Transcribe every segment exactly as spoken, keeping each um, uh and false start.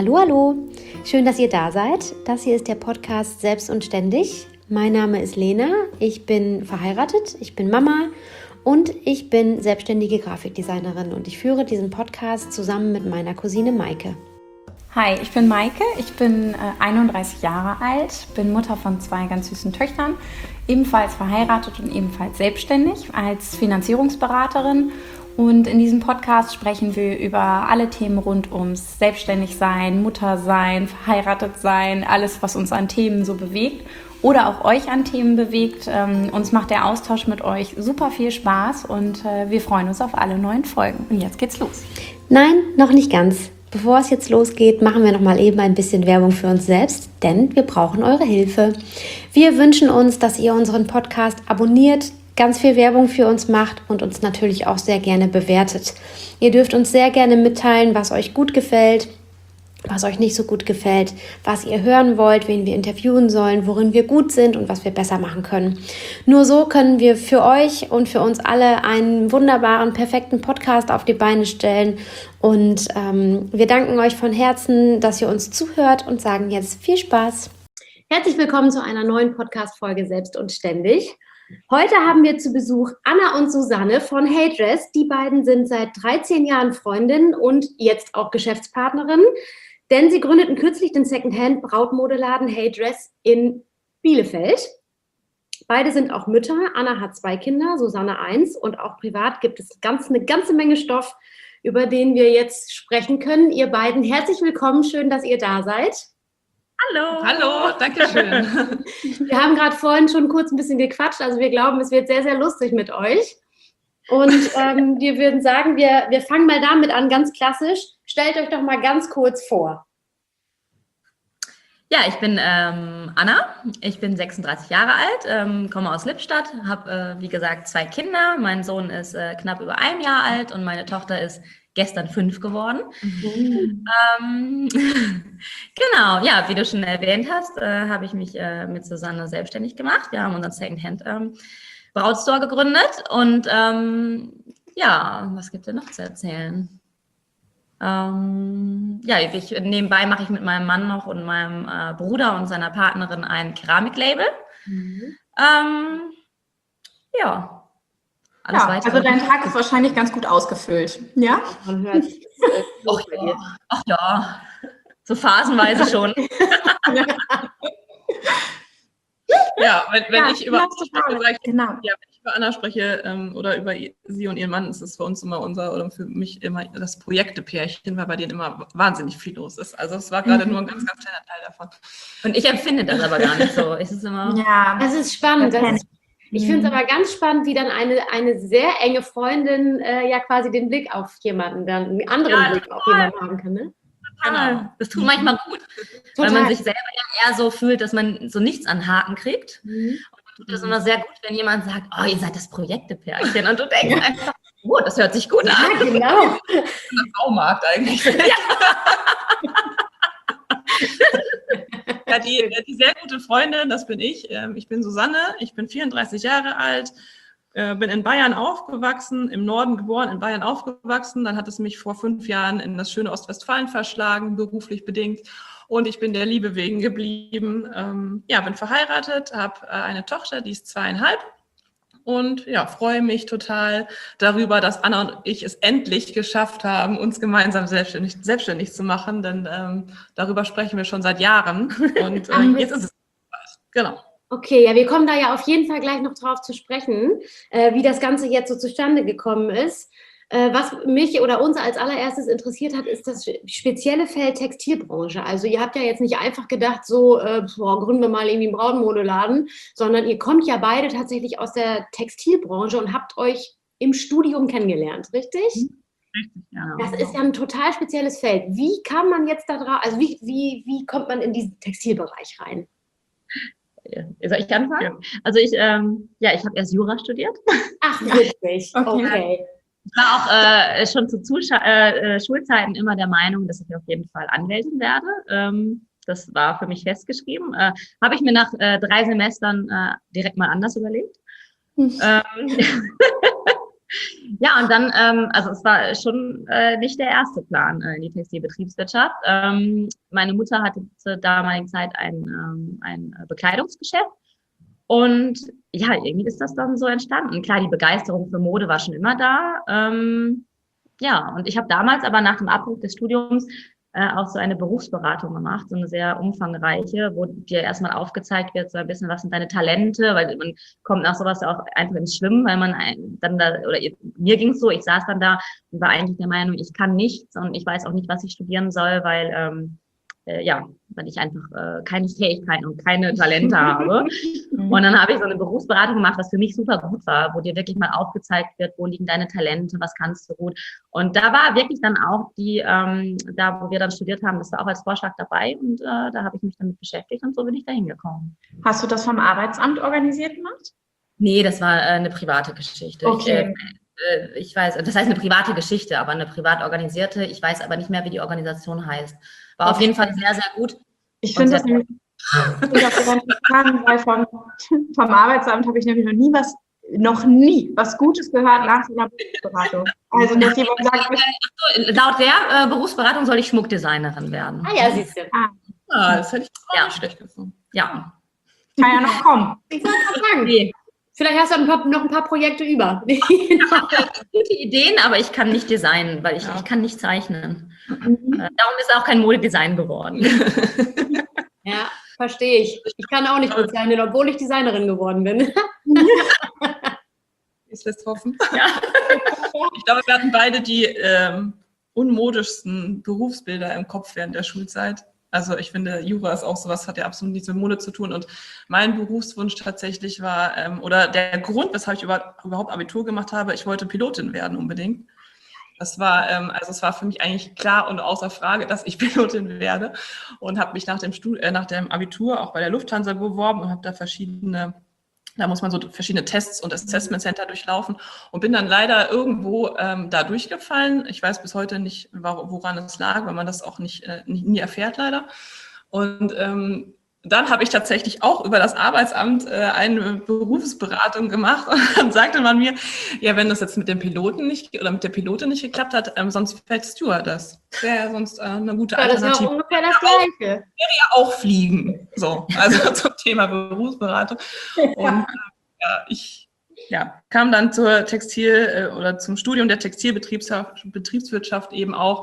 Hallo, hallo. Schön, dass ihr da seid. Das hier ist der Podcast Selbst und Ständig. Mein Name ist Lena. Ich bin verheiratet, ich bin Mama und ich bin selbstständige Grafikdesignerin und ich führe diesen Podcast zusammen mit meiner Cousine Maike. Hi, ich bin Maike, ich bin äh, einunddreißig Jahre alt, bin Mutter von zwei ganz süßen Töchtern, ebenfalls verheiratet und ebenfalls selbstständig als Finanzierungsberaterin. Und in diesem Podcast sprechen wir über alle Themen rund ums Selbstständigsein, Muttersein, Verheiratetsein, alles, was uns an Themen so bewegt oder auch euch an Themen bewegt. Ähm, uns macht der Austausch mit euch super viel Spaß und äh, wir freuen uns auf alle neuen Folgen. Und jetzt geht's los. Nein, noch nicht ganz. Bevor es jetzt losgeht, machen wir noch mal eben ein bisschen Werbung für uns selbst, denn wir brauchen eure Hilfe. Wir wünschen uns, dass ihr unseren Podcast abonniert, ganz viel Werbung für uns macht und uns natürlich auch sehr gerne bewertet. Ihr dürft uns sehr gerne mitteilen, was euch gut gefällt, was euch nicht so gut gefällt, was ihr hören wollt, wen wir interviewen sollen, worin wir gut sind und was wir besser machen können. Nur so können wir für euch und für uns alle einen wunderbaren, perfekten Podcast auf die Beine stellen. Und ähm, wir danken euch von Herzen, dass ihr uns zuhört und sagen jetzt viel Spaß. Herzlich willkommen zu einer neuen Podcast-Folge Selbst und Ständig. Heute haben wir zu Besuch Anna und Susanne von HeyDress. Die beiden sind seit dreizehn Jahren Freundinnen und jetzt auch Geschäftspartnerinnen, denn sie gründeten kürzlich den Secondhand-Brautmodeladen HeyDress in Bielefeld. Beide sind auch Mütter. Anna hat zwei Kinder, Susanne eins, und auch privat gibt es ganz, eine ganze Menge Stoff, über den wir jetzt sprechen können. Ihr beiden, herzlich willkommen, schön, dass ihr da seid. Hallo. Hallo, danke schön. Wir haben gerade vorhin schon kurz ein bisschen gequatscht, also wir glauben, es wird sehr, sehr lustig mit euch. Und ähm, wir würden sagen, wir, wir fangen mal damit an, ganz klassisch. Stellt euch doch mal ganz kurz vor. Ja, ich bin ähm, Anna, ich bin sechsunddreißig Jahre alt, ähm, komme aus Lippstadt, habe, äh, wie gesagt, zwei Kinder. Mein Sohn ist äh, knapp über ein Jahr alt und meine Tochter ist gestern fünf geworden. Mhm. Ähm, genau, ja, wie du schon erwähnt hast, äh, habe ich mich äh, mit Susanne selbstständig gemacht. Wir haben unseren Secondhand ähm, Brautstore gegründet und ähm, ja, was gibt es denn noch zu erzählen? Ähm, ja, ich, nebenbei mache ich mit meinem Mann noch und meinem äh, Bruder und seiner Partnerin ein Keramiklabel. Mhm. Ähm, ja. Alles ja, also dein Tag ist wahrscheinlich ganz gut ausgefüllt, ja? Man hört es. Ach ja. Ach ja, so phasenweise schon. Ja, wenn, wenn, ja, ich über, spreche, genau. ja, wenn ich über Anna spreche ähm, oder über sie und ihren Mann, ist es für uns immer unser, oder für mich immer das Projektepärchen, weil bei denen immer wahnsinnig viel los ist. Also es war gerade mhm. nur ein ganz, ganz kleiner Teil davon. Und ich empfinde das aber gar nicht so. Es ist immer ja, das ist spannend. Das ist, ich finde es aber ganz spannend, wie dann eine, eine sehr enge Freundin äh, ja quasi den Blick auf jemanden, dann einen anderen ja, Blick auf jemanden haben kann, ne? Genau. Das tut manchmal gut, total. Weil man sich selber ja eher so fühlt, dass man so nichts an Haken kriegt. Mhm. Und dann tut das immer sehr gut, wenn jemand sagt, oh, ihr seid das Projektepärchen. Und du denkst ja. einfach, oh, das hört sich gut ja, an. Genau. Ein Baumarkt eigentlich. Ja. Ja, die, die sehr gute Freundin, das bin ich. Ich bin Susanne, ich bin vierunddreißig Jahre alt, bin in Bayern aufgewachsen, im Norden geboren, in Bayern aufgewachsen. Dann hat es mich vor fünf Jahren in das schöne Ostwestfalen verschlagen, beruflich bedingt. Und ich bin der Liebe wegen geblieben. Ähm, ja, bin verheiratet, habe eine Tochter, die ist zweieinhalb. Und ja, freue mich total darüber, dass Anna und ich es endlich geschafft haben, uns gemeinsam selbstständig, selbstständig zu machen. Denn ähm, darüber sprechen wir schon seit Jahren. Und äh, jetzt ist es genau. Okay, ja, wir kommen da ja auf jeden Fall gleich noch drauf zu sprechen, äh, wie das Ganze jetzt so zustande gekommen ist. Äh, was mich oder uns als allererstes interessiert hat, ist das spezielle Feld Textilbranche. Also ihr habt ja jetzt nicht einfach gedacht, so äh, boah, gründen wir mal irgendwie einen Brautmodeladen, sondern ihr kommt ja beide tatsächlich aus der Textilbranche und habt euch im Studium kennengelernt, richtig? Richtig, ja. Das ist ja ein total spezielles Feld. Wie kann man jetzt da drauf, also wie, wie, wie kommt man in diesen Textilbereich rein? Soll ich anfangen? Ja. Also ich, ähm, ja, ich habe erst Jura studiert. Ach, wirklich? Okay. okay. Ich war auch äh, schon zu Zuscha- äh, Schulzeiten immer der Meinung, dass ich auf jeden Fall Anwältin werde. Ähm, das war für mich festgeschrieben. Äh, habe ich mir nach äh, drei Semestern äh, direkt mal anders überlegt. Hm. Ähm, Ja, und dann, ähm, also es war schon äh, nicht der erste Plan äh, in die Textilbetriebswirtschaft. Ähm, meine Mutter hatte zur damaligen Zeit ein, ähm, ein Bekleidungsgeschäft. Und ja, irgendwie ist das dann so entstanden. Klar, die Begeisterung für Mode war schon immer da. Ähm, ja, und ich habe damals aber nach dem Abbruch des Studiums äh, auch so eine Berufsberatung gemacht, so eine sehr umfangreiche, wo dir erstmal aufgezeigt wird, so ein bisschen, was sind deine Talente, weil man kommt nach sowas auch einfach ins Schwimmen, weil man ein, dann da, oder mir ging es so, ich saß dann da und war eigentlich der Meinung, ich kann nichts und ich weiß auch nicht, was ich studieren soll, weil ähm, äh, ja, weil ich einfach äh, keine Fähigkeiten und keine Talente habe. Und dann habe ich so eine Berufsberatung gemacht, was für mich super gut war, wo dir wirklich mal aufgezeigt wird, wo liegen deine Talente, was kannst du gut. Und da war wirklich dann auch die, ähm, da wo wir dann studiert haben, das war auch als Vorschlag dabei und äh, da habe ich mich damit beschäftigt und so bin ich da hingekommen. Hast du das vom Arbeitsamt organisiert gemacht? Nee, das war äh, eine private Geschichte. Okay. Ich, äh, ich weiß, das heißt eine private Geschichte, aber eine privat organisierte. Ich weiß aber nicht mehr, wie die Organisation heißt. War auf jeden Fall sehr, sehr gut. Ich finde das nämlich interessant, weil vom, vom Arbeitsamt habe ich nämlich noch nie was, noch nie was Gutes gehört nach so einer Berufsberatung. Also, dass jemand sagt, ich, laut der äh, Berufsberatung soll ich Schmuckdesignerin werden. Ah ja, siehst du. Ah, das hätte ich auch Ja. nicht schlecht gefunden. Ja. kann ja noch kommen. Ich wollte gerade sagen, Nee. vielleicht hast du ein paar, noch ein paar Projekte über. Gute Ideen, aber ich kann nicht designen, weil ich, Ja. ich kann nicht zeichnen. Mhm. Äh, darum ist auch kein Modedesign geworden. Ja, verstehe ich. Ich kann auch nicht gut zeichnen, obwohl ich Designerin geworden bin. Es lässt hoffen. Ja. Ich glaube, wir hatten beide die ähm, unmodischsten Berufsbilder im Kopf während der Schulzeit. Also ich finde, Jura ist auch sowas, hat ja absolut nichts mit Mode zu tun. Und mein Berufswunsch tatsächlich war, ähm, oder der Grund, weshalb ich über, überhaupt Abitur gemacht habe, ich wollte Pilotin werden unbedingt. Das war, ähm, also es war für mich eigentlich klar und außer Frage, dass ich Pilotin werde. Und habe mich nach dem, Stud- äh, nach dem Abitur auch bei der Lufthansa beworben und habe da verschiedene, da muss man so verschiedene Tests und Assessment Center durchlaufen und bin dann leider irgendwo ähm, da durchgefallen. Ich weiß bis heute nicht, woran es lag, weil man das auch nicht, äh, nie erfährt leider. Und ähm, dann habe ich tatsächlich auch über das Arbeitsamt äh, eine Berufsberatung gemacht und dann sagte man mir, ja, wenn das jetzt mit dem Piloten nicht oder mit der Pilotin nicht geklappt hat, ähm, sonst fällt Stewardess. Das wäre ja sonst äh, eine gute Ja, das Alternative. war ungefähr das Gleiche. Ja, auch fliegen. So, also zum Thema Berufsberatung. Und äh, ja, ich ja, kam dann zur Textil- äh, oder zum Studium der Textilbetriebswirtschaft eben auch,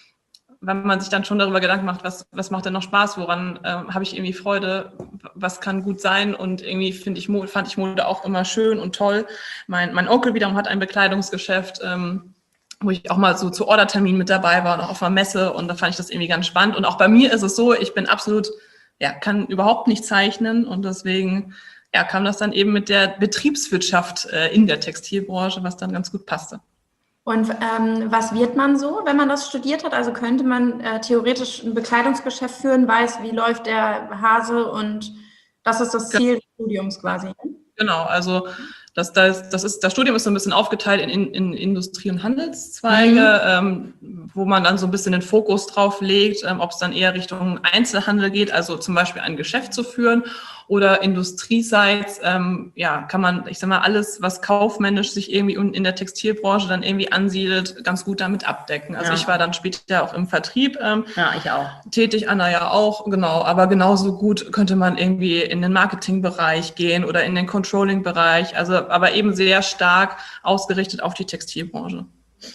wenn man sich dann schon darüber Gedanken macht, was, was macht denn noch Spaß, woran ähm, habe ich irgendwie Freude, was kann gut sein und irgendwie finde ich, fand ich Mode auch immer schön und toll. Mein, mein Onkel wiederum hat ein Bekleidungsgeschäft, ähm, wo ich auch mal so zu Orderterminen mit dabei war und auch auf einer Messe und da fand ich das irgendwie ganz spannend. Und auch bei mir ist es so, ich bin absolut, ja, kann überhaupt nicht zeichnen und deswegen ja, kam das dann eben mit der Betriebswirtschaft äh, in der Textilbranche, was dann ganz gut passte. Und ähm, was wird man so, wenn man das studiert hat? Also könnte man äh, theoretisch ein Bekleidungsgeschäft führen, weiß, wie läuft der Hase und das ist das Ziel des Studiums quasi. Genau, also das, das, das, ist, das Studium ist so ein bisschen aufgeteilt in, in, in Industrie- und Handelszweige, mhm. ähm, wo man dann so ein bisschen den Fokus drauf legt, ähm, ob es dann eher Richtung Einzelhandel geht, also zum Beispiel ein Geschäft zu führen oder industrieseits, ähm, ja, kann man, ich sag mal, alles, was kaufmännisch sich irgendwie in der Textilbranche dann irgendwie ansiedelt, ganz gut damit abdecken. Also ja. Ich war dann später auch im Vertrieb ähm, ja, ich auch. tätig, Anna ja auch, genau, aber genauso gut könnte man irgendwie in den Marketingbereich gehen oder in den Controlling-Bereich, also aber eben sehr stark ausgerichtet auf die Textilbranche.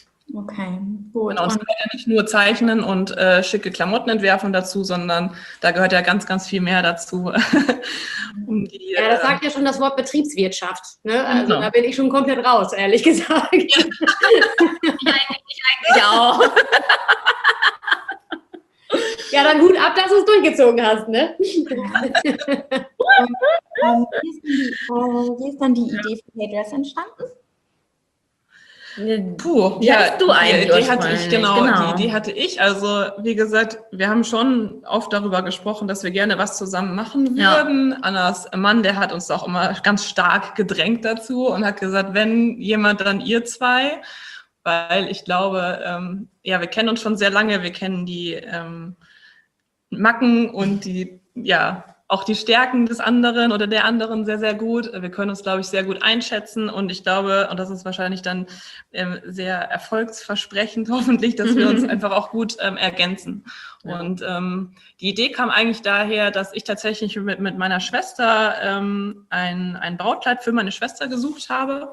Okay, gut. Genau, und es gehört ja nicht nur Zeichnen und äh, schicke Klamotten entwerfen dazu, sondern da gehört ja ganz, ganz viel mehr dazu. um die, ja, das sagt ja schon das Wort Betriebswirtschaft. Ne? Also genau. Da bin ich schon komplett raus, ehrlich gesagt. Ja. ich, eigentlich, ich eigentlich auch. Ja, dann gut ab, dass du es durchgezogen hast, ne? Und, ähm, wie, ist die, äh, wie ist dann die Idee für Paydress entstanden? Puh, die ja, du eigentlich die, die hatte ich, genau, genau. Die, die hatte ich. Also, wie gesagt, wir haben schon oft darüber gesprochen, dass wir gerne was zusammen machen würden. Ja. Annas Mann, der hat uns auch immer ganz stark gedrängt dazu und hat gesagt, wenn jemand, dann ihr zwei. Weil ich glaube, ähm, ja, wir kennen uns schon sehr lange, wir kennen die ähm, Macken und die, ja, auch die Stärken des anderen oder der anderen sehr, sehr gut. Wir können uns, glaube ich, sehr gut einschätzen und ich glaube, und das ist wahrscheinlich dann ähm, sehr erfolgsversprechend hoffentlich, dass wir uns einfach auch gut ähm, ergänzen. Ja. Und ähm, die Idee kam eigentlich daher, dass ich tatsächlich mit, mit meiner Schwester ähm, ein, ein Brautkleid für meine Schwester gesucht habe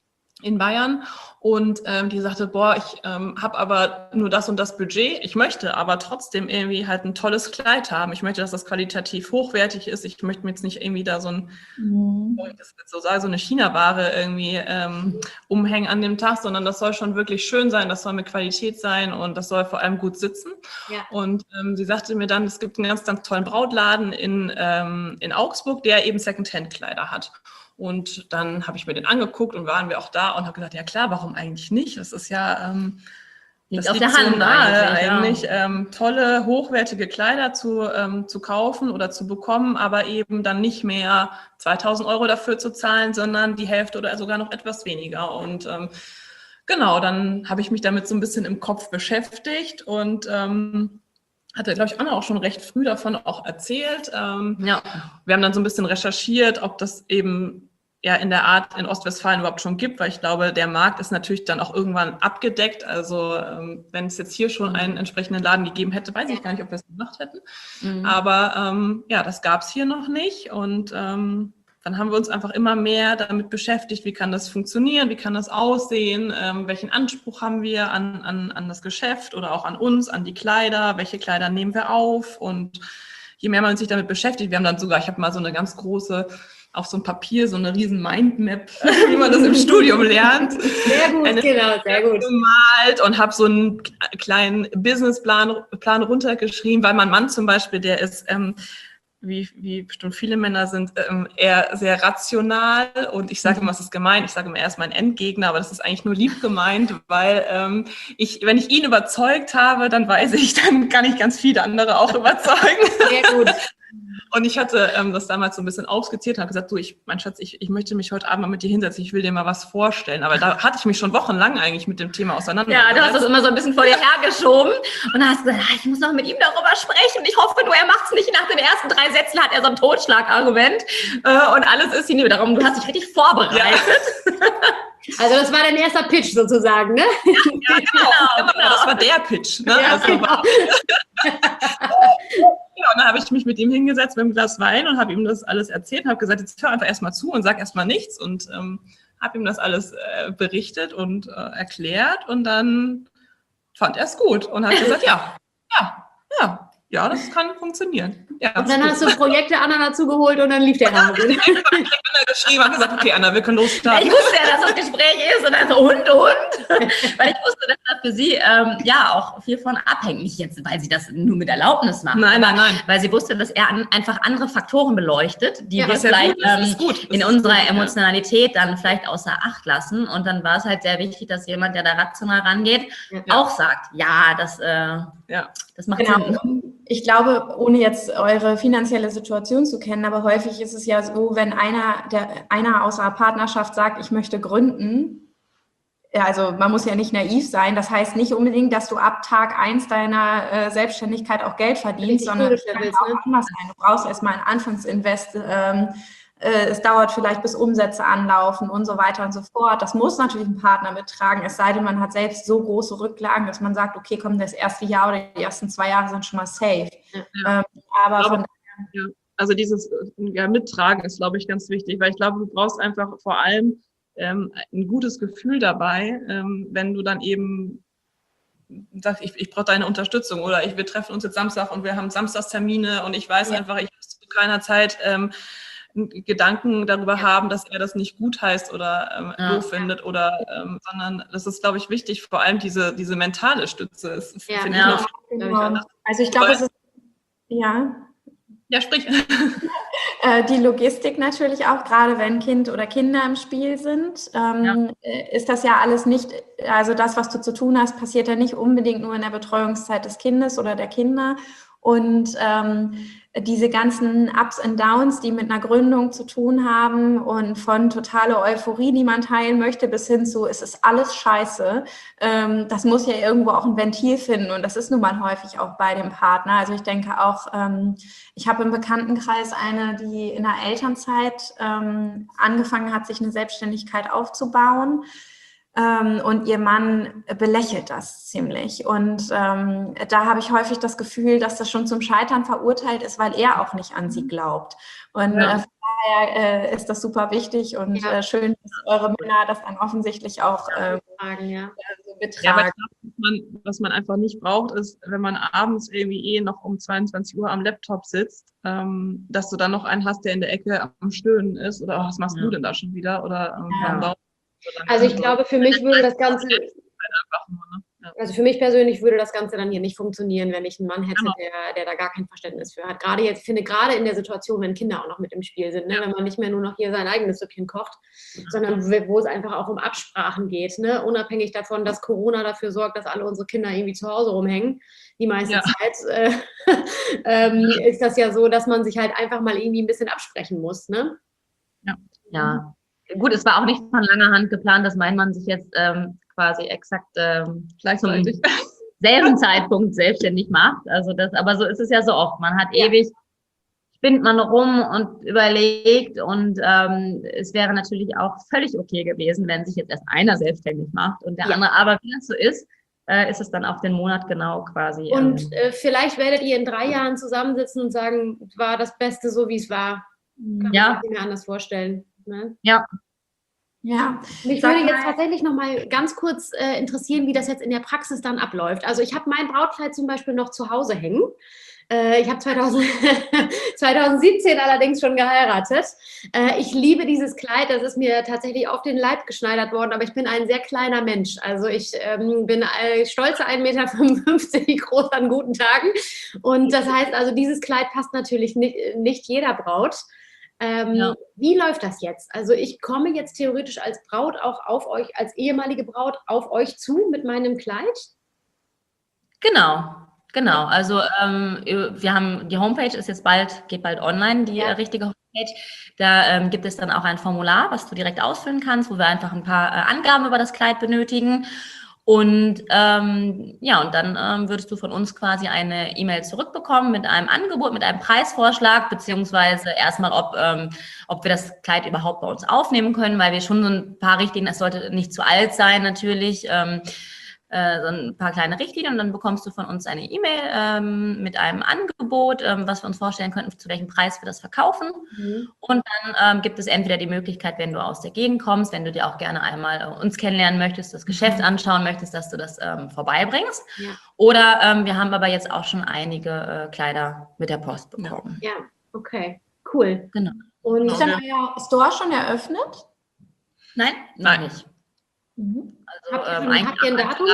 in Bayern und ähm, die sagte, boah, ich ähm, habe aber nur das und das Budget, ich möchte aber trotzdem irgendwie halt ein tolles Kleid haben, ich möchte, dass das qualitativ hochwertig ist, ich möchte mir jetzt nicht irgendwie da so ein, mhm. ich das jetzt so sage, so eine China-Ware irgendwie ähm, umhängen an dem Tag, sondern das soll schon wirklich schön sein, das soll mit Qualität sein und das soll vor allem gut sitzen. Ja. Und ähm, sie sagte mir dann, es gibt einen ganz, ganz tollen Brautladen in, ähm, in Augsburg, der eben Secondhand-Kleider hat. Und dann habe ich mir den angeguckt und waren wir auch da und habe gesagt, ja klar, warum eigentlich nicht? Das ist ja ähm, liegt das auf liegt der Hand so nahe eigentlich, eigentlich ja. ähm, tolle, hochwertige Kleider zu, ähm, zu kaufen oder zu bekommen, aber eben dann nicht mehr zweitausend Euro dafür zu zahlen, sondern die Hälfte oder sogar noch etwas weniger. Und ähm, genau, dann habe ich mich damit so ein bisschen im Kopf beschäftigt und ähm, hatte, glaube ich, Anna auch schon recht früh davon auch erzählt. Ähm, ja. Wir haben dann so ein bisschen recherchiert, ob das eben ja in der Art in Ostwestfalen überhaupt schon gibt, weil ich glaube, der Markt ist natürlich dann auch irgendwann abgedeckt. Also ähm, wenn es jetzt hier schon einen entsprechenden Laden gegeben hätte, weiß ich gar nicht, ob wir es gemacht hätten. Mhm. Aber ähm, ja, das gab es hier noch nicht und ähm, dann haben wir uns einfach immer mehr damit beschäftigt, wie kann das funktionieren, wie kann das aussehen, ähm, welchen Anspruch haben wir an, an, an das Geschäft oder auch an uns, an die Kleider, welche Kleider nehmen wir auf und je mehr man sich damit beschäftigt, wir haben dann sogar, ich habe mal so eine ganz große, auf so ein Papier, so eine riesen Mindmap, wie man das im Studium lernt. Sehr gut, eine, genau, sehr gut. Gemalt und habe so einen kleinen Businessplan Plan runtergeschrieben, weil mein Mann zum Beispiel, der ist... Ähm, Wie, wie bestimmt viele Männer sind, ähm, eher sehr rational und ich sage immer, es ist gemein, ich sage immer, er ist mein Endgegner, aber das ist eigentlich nur lieb gemeint, weil ähm, ich, wenn ich ihn überzeugt habe, dann weiß ich, dann kann ich ganz viele andere auch überzeugen. Sehr gut. Und ich hatte ähm, das damals so ein bisschen aufskizziert und habe gesagt, du, ich, mein Schatz, ich, ich möchte mich heute Abend mal mit dir hinsetzen, ich will dir mal was vorstellen. Aber da hatte ich mich schon wochenlang eigentlich mit dem Thema auseinandergesetzt. Ja, du hast das immer so ein bisschen vor dir hergeschoben und dann hast du gesagt, ich muss noch mit ihm darüber sprechen. Ich hoffe nur, er macht es nicht. Nach den ersten drei Sätzen hat er so ein Totschlagargument äh, und alles ist hinüber. Darum, du hast dich richtig vorbereitet. Ja. Also das war dein erster Pitch sozusagen, ne? Ja, ja genau, genau. genau. Das war der Pitch. Ne? Ja, also, genau. Ja, und dann habe ich mich mit ihm hingesetzt mit einem Glas Wein und habe ihm das alles erzählt und habe gesagt, jetzt hör einfach erstmal zu und sag erstmal nichts und ähm, habe ihm das alles äh, berichtet und äh, erklärt und dann fand er es gut und hat gesagt, ja, ja, ja, ja, das kann funktionieren. Ja, und dann hast du Projekte Anna dazu geholt und dann lief der Hase. Ich habe Anna geschrieben und gesagt, okay, Anna, wir können losstarten. Ich wusste ja, dass das Gespräch ist und dann so, und, und. Weil ich wusste, dass das für sie ähm, ja auch viel von abhängt. Nicht jetzt, weil sie das nur mit Erlaubnis macht. Nein, nein, nein. Weil sie wusste, dass er an, einfach andere Faktoren beleuchtet, die ja, wir vielleicht ja ähm, in unserer gut, Emotionalität ja. dann vielleicht außer Acht lassen. Und dann war es halt sehr wichtig, dass jemand, der da rational rangeht, ja. auch sagt, ja, das, äh, ja. das macht genau. Sinn. Ich glaube, ohne jetzt eure finanzielle Situation zu kennen, aber häufig ist es ja so, wenn einer, der, einer aus einer Partnerschaft sagt, ich möchte gründen, ja, also man muss ja nicht naiv sein, das heißt nicht unbedingt, dass du ab Tag eins deiner äh, Selbstständigkeit auch Geld verdienst, sondern es kann auch anders sein. Du brauchst erstmal einen Anfangsinvest, ähm, äh, es dauert vielleicht, bis Umsätze anlaufen und so weiter und so fort. Das muss natürlich ein Partner mittragen, es sei denn, man hat selbst so große Rücklagen, dass man sagt, okay, komm, das erste Jahr oder die ersten zwei Jahre sind schon mal safe. Ja. Ähm, aber aber von ja. Also dieses ja, Mittragen ist, glaube ich, ganz wichtig, weil ich glaube, du brauchst einfach vor allem ähm, ein gutes Gefühl dabei, ähm, wenn du dann eben sagst, ich, ich brauche deine Unterstützung oder ich, wir treffen uns jetzt Samstag und wir haben Samstagstermine und ich weiß ja. einfach, ich muss zu keiner Zeit ähm, Gedanken darüber ja. haben, dass er das nicht gut heißt oder ähm, ja. doof findet oder, ähm, sondern das ist, glaube ich, wichtig, vor allem diese, diese mentale Stütze. Das ja, finde ja. ich noch genau. Also ich glaube, es ist, ja. Ja, sprich. Die Logistik natürlich auch, gerade wenn Kind oder Kinder im Spiel sind, ähm, ja. ist das ja alles nicht, also das, was du zu tun hast, passiert ja nicht unbedingt nur in der Betreuungszeit des Kindes oder der Kinder. Und ähm, diese ganzen Ups und Downs, die mit einer Gründung zu tun haben und von totaler Euphorie, die man teilen möchte, bis hin zu, es ist alles scheiße. Ähm, das muss ja irgendwo auch ein Ventil finden und das ist nun mal häufig auch bei dem Partner. Also ich denke auch, ähm, ich habe im Bekanntenkreis eine, die in der Elternzeit ähm, angefangen hat, sich eine Selbstständigkeit aufzubauen. Ähm, und ihr Mann belächelt das ziemlich. Und ähm, da habe ich häufig das Gefühl, dass das schon zum Scheitern verurteilt ist, weil er auch nicht an sie glaubt. Und ja. äh, von daher äh, ist das super wichtig und ja. äh, schön, dass eure Männer das dann offensichtlich auch äh, betragen. Ja. Also betragen. Ja, was, man, was man einfach nicht braucht, ist, wenn man abends irgendwie eh noch um zweiundzwanzig Uhr am Laptop sitzt, ähm, dass du dann noch einen hast, der in der Ecke am Stöhnen ist oder oh, was machst ja. du denn da schon wieder? Oder ähm, ja. Also ich glaube, für mich würde das Ganze, also für mich persönlich würde das Ganze dann hier nicht funktionieren, wenn ich einen Mann hätte, der, der da gar kein Verständnis für hat. Gerade jetzt, finde gerade in der Situation, wenn Kinder auch noch mit im Spiel sind, ne? Wenn man nicht mehr nur noch hier sein eigenes Süppchen kocht, sondern wo es einfach auch um Absprachen geht, ne? Unabhängig davon, dass Corona dafür sorgt, dass alle unsere Kinder irgendwie zu Hause rumhängen, die meiste ja. Zeit, äh, ähm, ist das ja so, dass man sich halt einfach mal irgendwie ein bisschen absprechen muss, ne? Ja, ja. Gut, es war auch nicht von langer Hand geplant, dass mein Mann sich jetzt ähm, quasi exakt ähm, zum selben Zeitpunkt selbstständig macht. Also das, aber so ist es ja so oft. Man hat ja. ewig, spinnt man rum und überlegt und ähm, es wäre natürlich auch völlig okay gewesen, wenn sich jetzt erst einer selbstständig macht und der ja. andere. Aber wie das so ist, äh, ist es dann auf den Monat genau quasi. Und ähm, äh, vielleicht werdet ihr in drei Jahren zusammensitzen und sagen, war das Beste so, wie es war. Kann ja. ich mir anders vorstellen. Ne? Ja. Ja. Mich Sag würde jetzt tatsächlich noch mal ganz kurz äh, interessieren, wie das jetzt in der Praxis dann abläuft. Also ich habe mein Brautkleid zum Beispiel noch zu Hause hängen. Äh, ich habe zweitausendsiebzehn allerdings schon geheiratet. Äh, ich liebe dieses Kleid, das ist mir tatsächlich auf den Leib geschneidert worden, aber ich bin ein sehr kleiner Mensch. Also ich ähm, bin äh, stolze ein Meter fünfundfünfzig groß an guten Tagen. Und das heißt also, dieses Kleid passt natürlich nicht, nicht jeder Braut. Ähm, ja. Wie läuft das jetzt? Also ich komme jetzt theoretisch als Braut auch auf euch, als ehemalige Braut auf euch zu mit meinem Kleid? Genau, genau. Also ähm, wir haben, die Homepage ist jetzt bald, geht bald online, die ja. äh, richtige Homepage. Da ähm, gibt es dann auch ein Formular, was du direkt ausfüllen kannst, wo wir einfach ein paar äh, Angaben über das Kleid benötigen. Und ähm, ja, und dann ähm, würdest du von uns quasi eine E-Mail zurückbekommen mit einem Angebot, mit einem Preisvorschlag, beziehungsweise erstmal, ob, ähm, ob wir das Kleid überhaupt bei uns aufnehmen können, weil wir schon so ein paar Richtlinien, es sollte nicht zu alt sein natürlich, ähm, äh, so ein paar kleine Richtlinien und dann bekommst du von uns eine E-Mail ähm, mit einem Angebot, ähm, was wir uns vorstellen könnten, zu welchem Preis wir das verkaufen. Mhm. Und dann ähm, gibt es entweder die Möglichkeit, wenn du aus der Gegend kommst, wenn du dir auch gerne einmal äh, uns kennenlernen möchtest, das Geschäft mhm. anschauen möchtest, dass du das ähm, vorbeibringst. Ja. Oder ähm, wir haben aber jetzt auch schon einige äh, Kleider mit der Post bekommen. Ja, okay, cool. Genau. Und ist der Store schon eröffnet? Nein, noch nicht. Mhm. Also, habt, ihr, ähm, habt ihr ein Datum?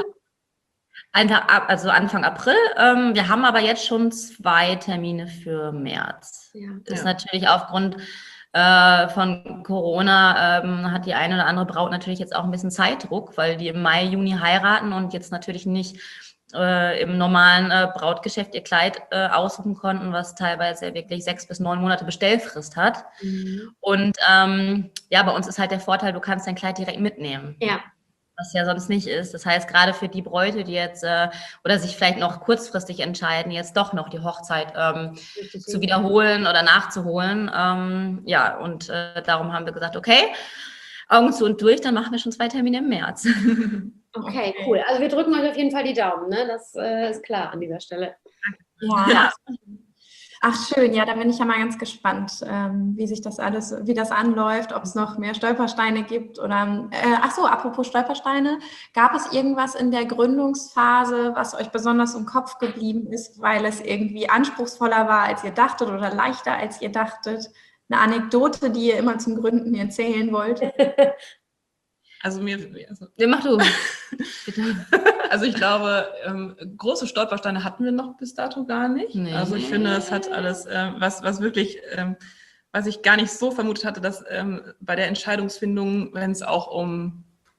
Einfach ab, also Anfang April. Ähm, wir haben aber jetzt schon zwei Termine für März. Ja, das ist ja. natürlich aufgrund äh, von Corona ähm, hat die eine oder andere Braut natürlich jetzt auch ein bisschen Zeitdruck, weil die im Mai, Juni heiraten und jetzt natürlich nicht äh, im normalen äh, Brautgeschäft ihr Kleid äh, aussuchen konnten, was teilweise wirklich sechs bis neun Monate Bestellfrist hat. Mhm. Und ähm, ja, bei uns ist halt der Vorteil, du kannst dein Kleid direkt mitnehmen. Ja. Was ja sonst nicht ist. Das heißt, gerade für die Bräute, die jetzt äh, oder sich vielleicht noch kurzfristig entscheiden, jetzt doch noch die Hochzeit ähm, zu wiederholen oder nachzuholen. Ähm, ja, und äh, darum haben wir gesagt, okay, Augen zu und durch, dann machen wir schon zwei Termine im März. Okay, cool. Also wir drücken euch auf jeden Fall die Daumen, ne? Das äh, ist klar an dieser Stelle. Ja. ja. Ach schön, ja, da bin ich ja mal ganz gespannt, ähm, wie sich das alles, wie das anläuft, ob es noch mehr Stolpersteine gibt oder, äh, ach so, apropos Stolpersteine, gab es irgendwas in der Gründungsphase, was euch besonders im Kopf geblieben ist, weil es irgendwie anspruchsvoller war, als ihr dachtet oder leichter, als ihr dachtet? Eine Anekdote, die ihr immer zum Gründen erzählen wollt? Also mir, also, ja, mach du. Bitte. Also ich glaube, ähm, große Stolpersteine hatten wir noch bis dato gar nicht. Nee. Also ich finde, es hat alles, ähm, was, was wirklich, ähm, was ich gar nicht so vermutet hatte, dass ähm, bei der Entscheidungsfindung, wenn es auch um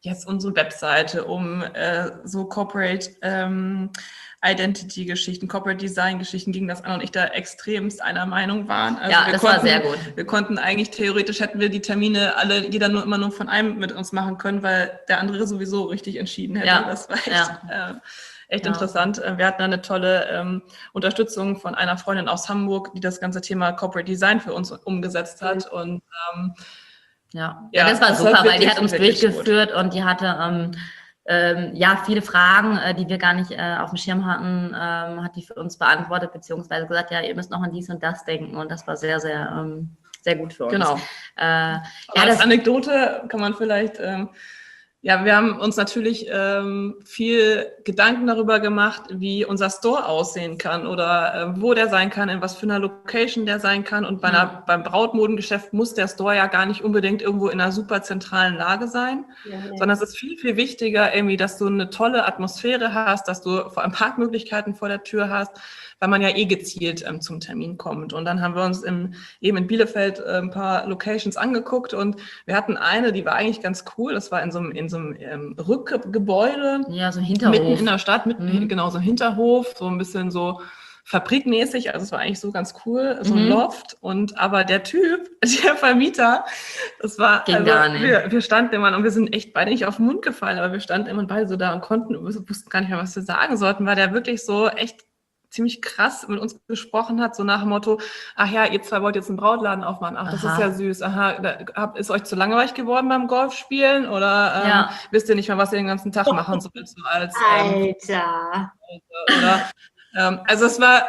jetzt unsere Webseite, um äh, so Corporate ähm, Identity-Geschichten, Corporate Design-Geschichten ging das an und ich da extremst einer Meinung waren. Also ja, wir das konnten, war sehr gut. Wir konnten eigentlich, theoretisch hätten wir die Termine alle, jeder nur immer nur von einem mit uns machen können, weil der andere sowieso richtig entschieden hätte. Ja. Das war echt, ja. äh, echt ja. interessant. Wir hatten da eine tolle ähm, Unterstützung von einer Freundin aus Hamburg, die das ganze Thema Corporate Design für uns umgesetzt hat. Mhm. Und ähm, ja. ja, das war das super, weil die hat uns durchgeführt gut. Und die hatte ähm, Ähm, ja, viele Fragen, äh, die wir gar nicht äh, auf dem Schirm hatten, ähm, hat die für uns beantwortet, beziehungsweise gesagt, ja, ihr müsst noch an dies und das denken und das war sehr, sehr, ähm, sehr gut für uns. Genau. Äh, ja, als Anekdote kann man vielleicht, ähm, ja, wir haben uns natürlich ähm, viel Gedanken darüber gemacht, wie unser Store aussehen kann oder äh, wo der sein kann, in was für einer Location der sein kann. Und bei einer, mhm. beim Brautmodengeschäft muss der Store ja gar nicht unbedingt irgendwo in einer super zentralen Lage sein, ja, ja. sondern es ist viel, viel wichtiger, irgendwie, dass du eine tolle Atmosphäre hast, dass du vor allem Parkmöglichkeiten vor der Tür hast, weil man ja eh gezielt ähm, zum Termin kommt. Und dann haben wir uns im, eben in Bielefeld äh, ein paar Locations angeguckt und wir hatten eine, die war eigentlich ganz cool. Das war in so einem, in so einem ähm, Rückgebäude. Ja, so ein Hinterhof. Mitten in der Stadt, mitten, mhm. genau, so ein Hinterhof, so ein bisschen so fabrikmäßig. Also es war eigentlich so ganz cool, so ein mhm. Loft. Und aber der Typ, der Vermieter, das war, Ging also, gar nicht. Wir, wir standen immer und wir sind echt beide nicht auf den Mund gefallen, aber wir standen immer beide so da und konnten, wussten gar nicht mehr, was wir sagen sollten, weil der wirklich so echt ziemlich krass mit uns gesprochen hat, so nach dem Motto, ach ja, ihr zwei wollt jetzt einen Brautladen aufmachen, ach, das aha. ist ja süß, aha, da, ist euch zu langweilig geworden beim Golfspielen oder ähm, ja. wisst ihr nicht mehr, was ihr den ganzen Tag machen sollt, so als ähm, Alter. Oder, ähm, also es war,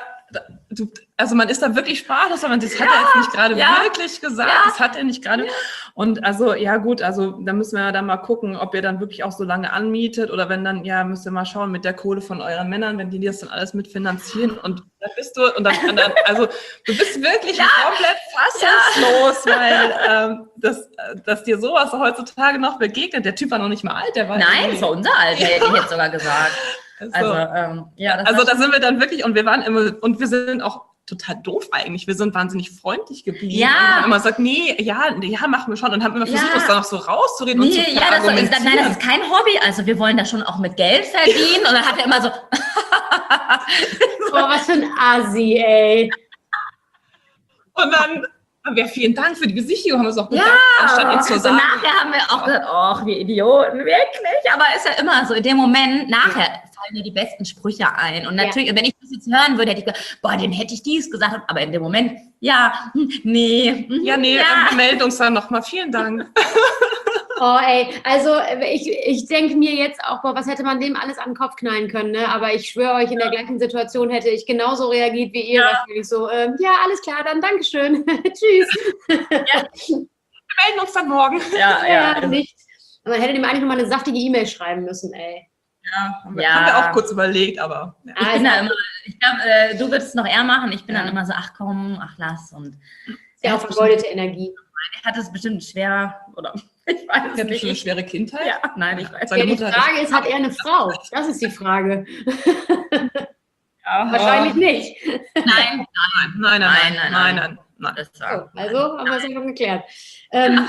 also man ist da wirklich sprachlos, weil man, das hat ja, er jetzt nicht gerade ja. wirklich gesagt, ja. das hat er nicht gerade. Ja. Und also, ja gut, also da müssen wir ja dann mal gucken, ob ihr dann wirklich auch so lange anmietet oder wenn dann, ja, müsst ihr mal schauen mit der Kohle von euren Männern, wenn die das dann alles mitfinanzieren und dann bist du, und dann, und dann also du bist wirklich ja. komplett fassungslos, ja. weil ähm, das, dass dir sowas heutzutage noch begegnet. Der Typ war noch nicht mal alt, der war Nein, das war unser Alter, hätte ich jetzt sogar gesagt. Also, also, ähm, ja, das also da sind wir dann wirklich, und wir waren immer, und wir sind auch total doof eigentlich. Wir sind wahnsinnig freundlich geblieben. Ja. Und haben immer gesagt, nee, ja, ja, machen wir schon. Und haben immer versucht, ja. uns da noch so rauszureden nee, und zu ja, das war, gesagt, nein, das ist kein Hobby. Also wir wollen da schon auch mit Geld verdienen. Und dann hat er immer so... Boah, was für ein Assi, ey. Und dann... Ja, vielen Dank für die Besichtigung, haben wir es auch gedacht, ja, anstatt ihn zu sagen. Und nachher haben wir auch gesagt, ach, wir Idioten, wirklich. Aber ist ja immer so, in dem Moment, nachher fallen mir die besten Sprüche ein. Und natürlich, ja. wenn ich das jetzt hören würde, hätte ich gesagt, boah, dem hätte ich dies gesagt. Aber in dem Moment, ja, nee. Ja, nee, ja. wir melden uns dann nochmal. Vielen Dank. Oh, ey, also ich, ich denke mir jetzt auch, boah, was hätte man dem alles an den Kopf knallen können, ne? Aber ich schwöre euch, in der gleichen Situation hätte ich genauso reagiert wie ihr. Ja, wahrscheinlich so, ähm, ja, alles klar, dann Dankeschön. Tschüss. Ja. Wir melden uns dann morgen. Ja, ja. ja nicht. Man hätte dem eigentlich nochmal eine saftige E-Mail schreiben müssen, ey. Ja, haben wir, ja. haben wir auch kurz überlegt, aber... Ja. Ich bin da immer, ich glaube, äh, du würdest es noch eher machen. Ich bin ja. dann immer so, ach komm, ach lass. Und ist ja auch vergeudete Energie. Er hat es bestimmt schwer, oder ich weiß es nicht. Eine schwere Kindheit? Ja, nein, ich weiß ja, die Frage ist, hat er eine Frau? Das ist die Frage. Ja, wahrscheinlich nicht. Nein, nein, nein, nein, nein, nein, nein, nein, nein. Das so, also haben wir es einfach geklärt. Ähm,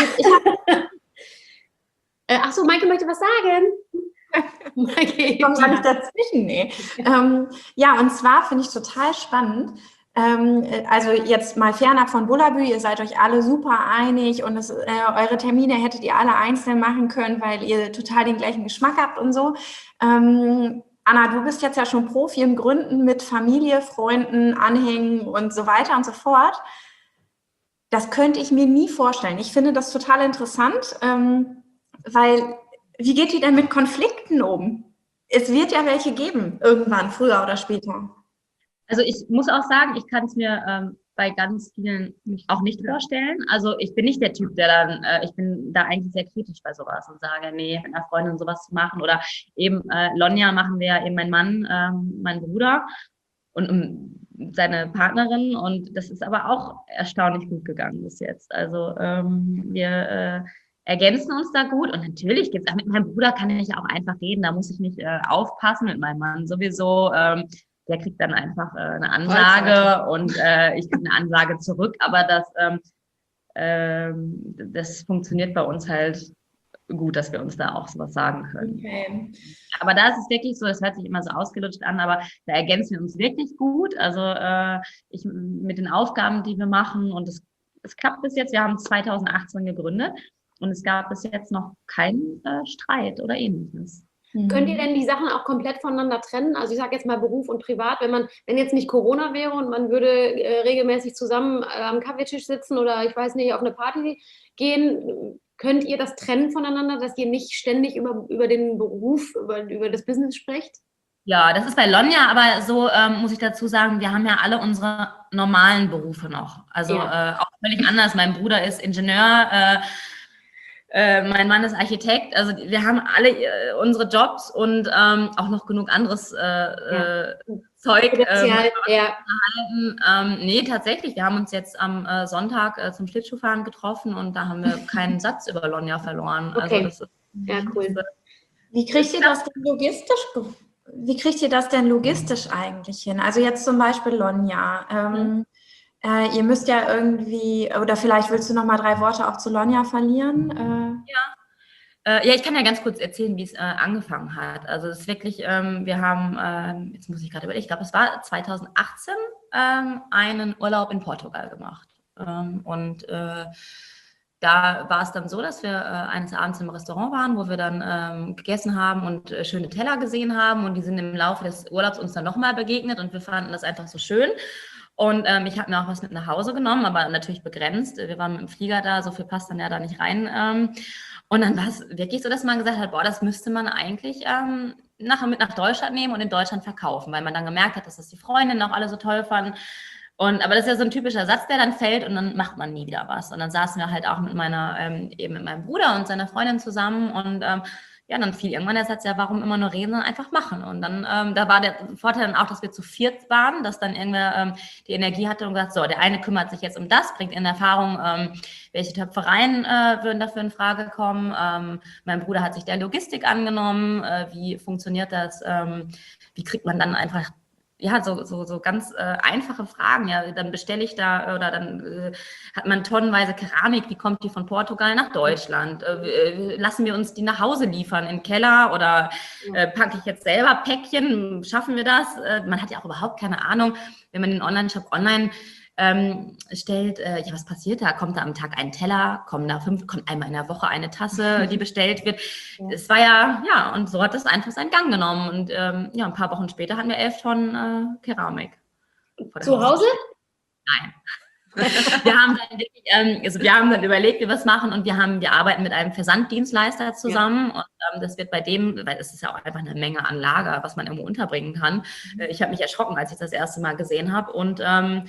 äh, ach so, Maike möchte was sagen. Maike, ich komme gar nicht dazwischen, nee. ähm, ja, und zwar finde ich total spannend. Ähm, also jetzt mal fernab von Bullabü, ihr seid euch alle super einig und es, äh, eure Termine hättet ihr alle einzeln machen können, weil ihr total den gleichen Geschmack habt und so. Ähm, Anna, du bist jetzt ja schon Profi im Gründen mit Familie, Freunden, Anhängen und so weiter und so fort. Das könnte ich mir nie vorstellen. Ich finde das total interessant, ähm, weil wie geht ihr denn mit Konflikten um? Es wird ja welche geben, irgendwann, früher oder später. Also ich muss auch sagen, ich kann es mir ähm, bei ganz vielen auch nicht vorstellen. Also ich bin nicht der Typ, der dann, äh, ich bin da eigentlich sehr kritisch bei sowas und sage, nee, mit einer Freundin sowas zu machen. Oder eben äh, Lonja machen wir ja eben mein Mann, ähm, mein Bruder und um, seine Partnerin. Und das ist aber auch erstaunlich gut gegangen bis jetzt. Also ähm, wir äh, ergänzen uns da gut. Und natürlich gibt's auch mit meinem Bruder kann ich ja auch einfach reden. Da muss ich nicht äh, aufpassen, mit meinem Mann sowieso. Ähm, Der kriegt dann einfach äh, eine Ansage und äh, ich kriege eine Ansage zurück. Aber das, ähm, ähm, das funktioniert bei uns halt gut, dass wir uns da auch sowas sagen können. Okay. Aber da ist es wirklich so, das hört sich immer so ausgelutscht an, aber da ergänzen wir uns wirklich gut. Also äh, ich mit den Aufgaben, die wir machen, und es, es klappt bis jetzt. Wir haben zweitausendachtzehn gegründet und es gab bis jetzt noch keinen äh, Streit oder ähnliches. Mhm. Könnt ihr denn die Sachen auch komplett voneinander trennen? Also ich sage jetzt mal Beruf und Privat, wenn man, wenn jetzt nicht Corona wäre und man würde äh, regelmäßig zusammen äh, am Kaffeetisch sitzen oder ich weiß nicht, auf eine Party gehen, könnt ihr das trennen voneinander, dass ihr nicht ständig über, über den Beruf, über, über das Business sprecht? Ja, das ist bei Lonja, aber so ähm, muss ich dazu sagen, wir haben ja alle unsere normalen Berufe noch. Also Ja. äh, auch völlig anders. Mein Bruder ist Ingenieur, äh, äh, mein Mann ist Architekt. Also wir haben alle äh, unsere Jobs und ähm, auch noch genug anderes äh, Ja. äh, Zeug. Ähm, ja. ähm, nee, tatsächlich. Wir haben uns jetzt am äh, Sonntag äh, zum Schlittschuhfahren getroffen und da haben wir keinen Satz über Lonja verloren. Okay. Also das ist, Ja, cool. das, Wie kriegt ihr das denn logistisch? Wie kriegt ihr das denn logistisch eigentlich hin? Also jetzt zum Beispiel Lonja. Ähm, mhm. äh, ihr müsst ja irgendwie, oder vielleicht willst du noch mal drei Worte auch zu Lonja verlieren? Äh, ja. Äh, ja, ich kann ja ganz kurz erzählen, wie es äh, angefangen hat. Also es ist wirklich, ähm, wir haben, äh, jetzt muss ich gerade überlegen, ich glaube, es war zweitausendachtzehn, ähm, einen Urlaub in Portugal gemacht. Ähm, und äh, da war es dann so, dass wir äh, eines Abends im Restaurant waren, wo wir dann ähm, gegessen haben und äh, schöne Teller gesehen haben. Und die sind im Laufe des Urlaubs uns dann nochmal begegnet und wir fanden das einfach so schön. Und ähm, ich habe mir auch was mit nach Hause genommen, aber natürlich begrenzt. Wir waren mit dem Flieger da, so viel passt dann ja da nicht rein. Ähm, und dann war es wirklich so, dass man gesagt hat, boah, das müsste man eigentlich ähm, nachher mit nach Deutschland nehmen und in Deutschland verkaufen, weil man dann gemerkt hat, dass das die Freundinnen auch alle so toll fanden. Und, aber das ist ja so ein typischer Satz, der dann fällt und dann macht man nie wieder was. Und dann saßen wir halt auch mit meiner, ähm, eben mit meinem Bruder und seiner Freundin zusammen und ähm, ja, dann fiel irgendwann der Satz, ja, warum immer nur reden, sondern einfach machen. Und dann, ähm, da war der Vorteil dann auch, dass wir zu viert waren, dass dann irgendwer ähm, die Energie hatte und gesagt, so, der eine kümmert sich jetzt um das, bringt in Erfahrung, ähm, welche Töpfereien äh, würden dafür in Frage kommen. Ähm, mein Bruder hat sich der Logistik angenommen. Äh, wie funktioniert das? Ähm, wie kriegt man dann einfach ja, so, so, so ganz äh, einfache Fragen. Ja, dann bestelle ich da oder dann äh, hat man tonnenweise Keramik. Wie kommt die von Portugal nach Deutschland? Äh, lassen wir uns die nach Hause liefern in den Keller oder äh, packe ich jetzt selber Päckchen? Schaffen wir das? Äh, man hat ja auch überhaupt keine Ahnung, wenn man den Online-Shop online ähm, stellt, äh, ja, was passiert da? Kommt da am Tag ein Teller? Kommen da fünf, kommt einmal in der Woche eine Tasse, die bestellt wird? Es war ja, ja, und so hat das einfach seinen Gang genommen. Und ähm, ja, ein paar Wochen später hatten wir elf Tonnen äh, Keramik. Zu Hause? Nein. wir haben dann wirklich, ähm, also wir haben dann überlegt, wie wir es machen und wir haben, wir arbeiten mit einem Versanddienstleister zusammen ja. und ähm, das wird bei dem, weil es ist ja auch einfach eine Menge an Lager, was man irgendwo unterbringen kann. Mhm. Ich habe mich erschrocken, als ich das erste Mal gesehen habe und ähm,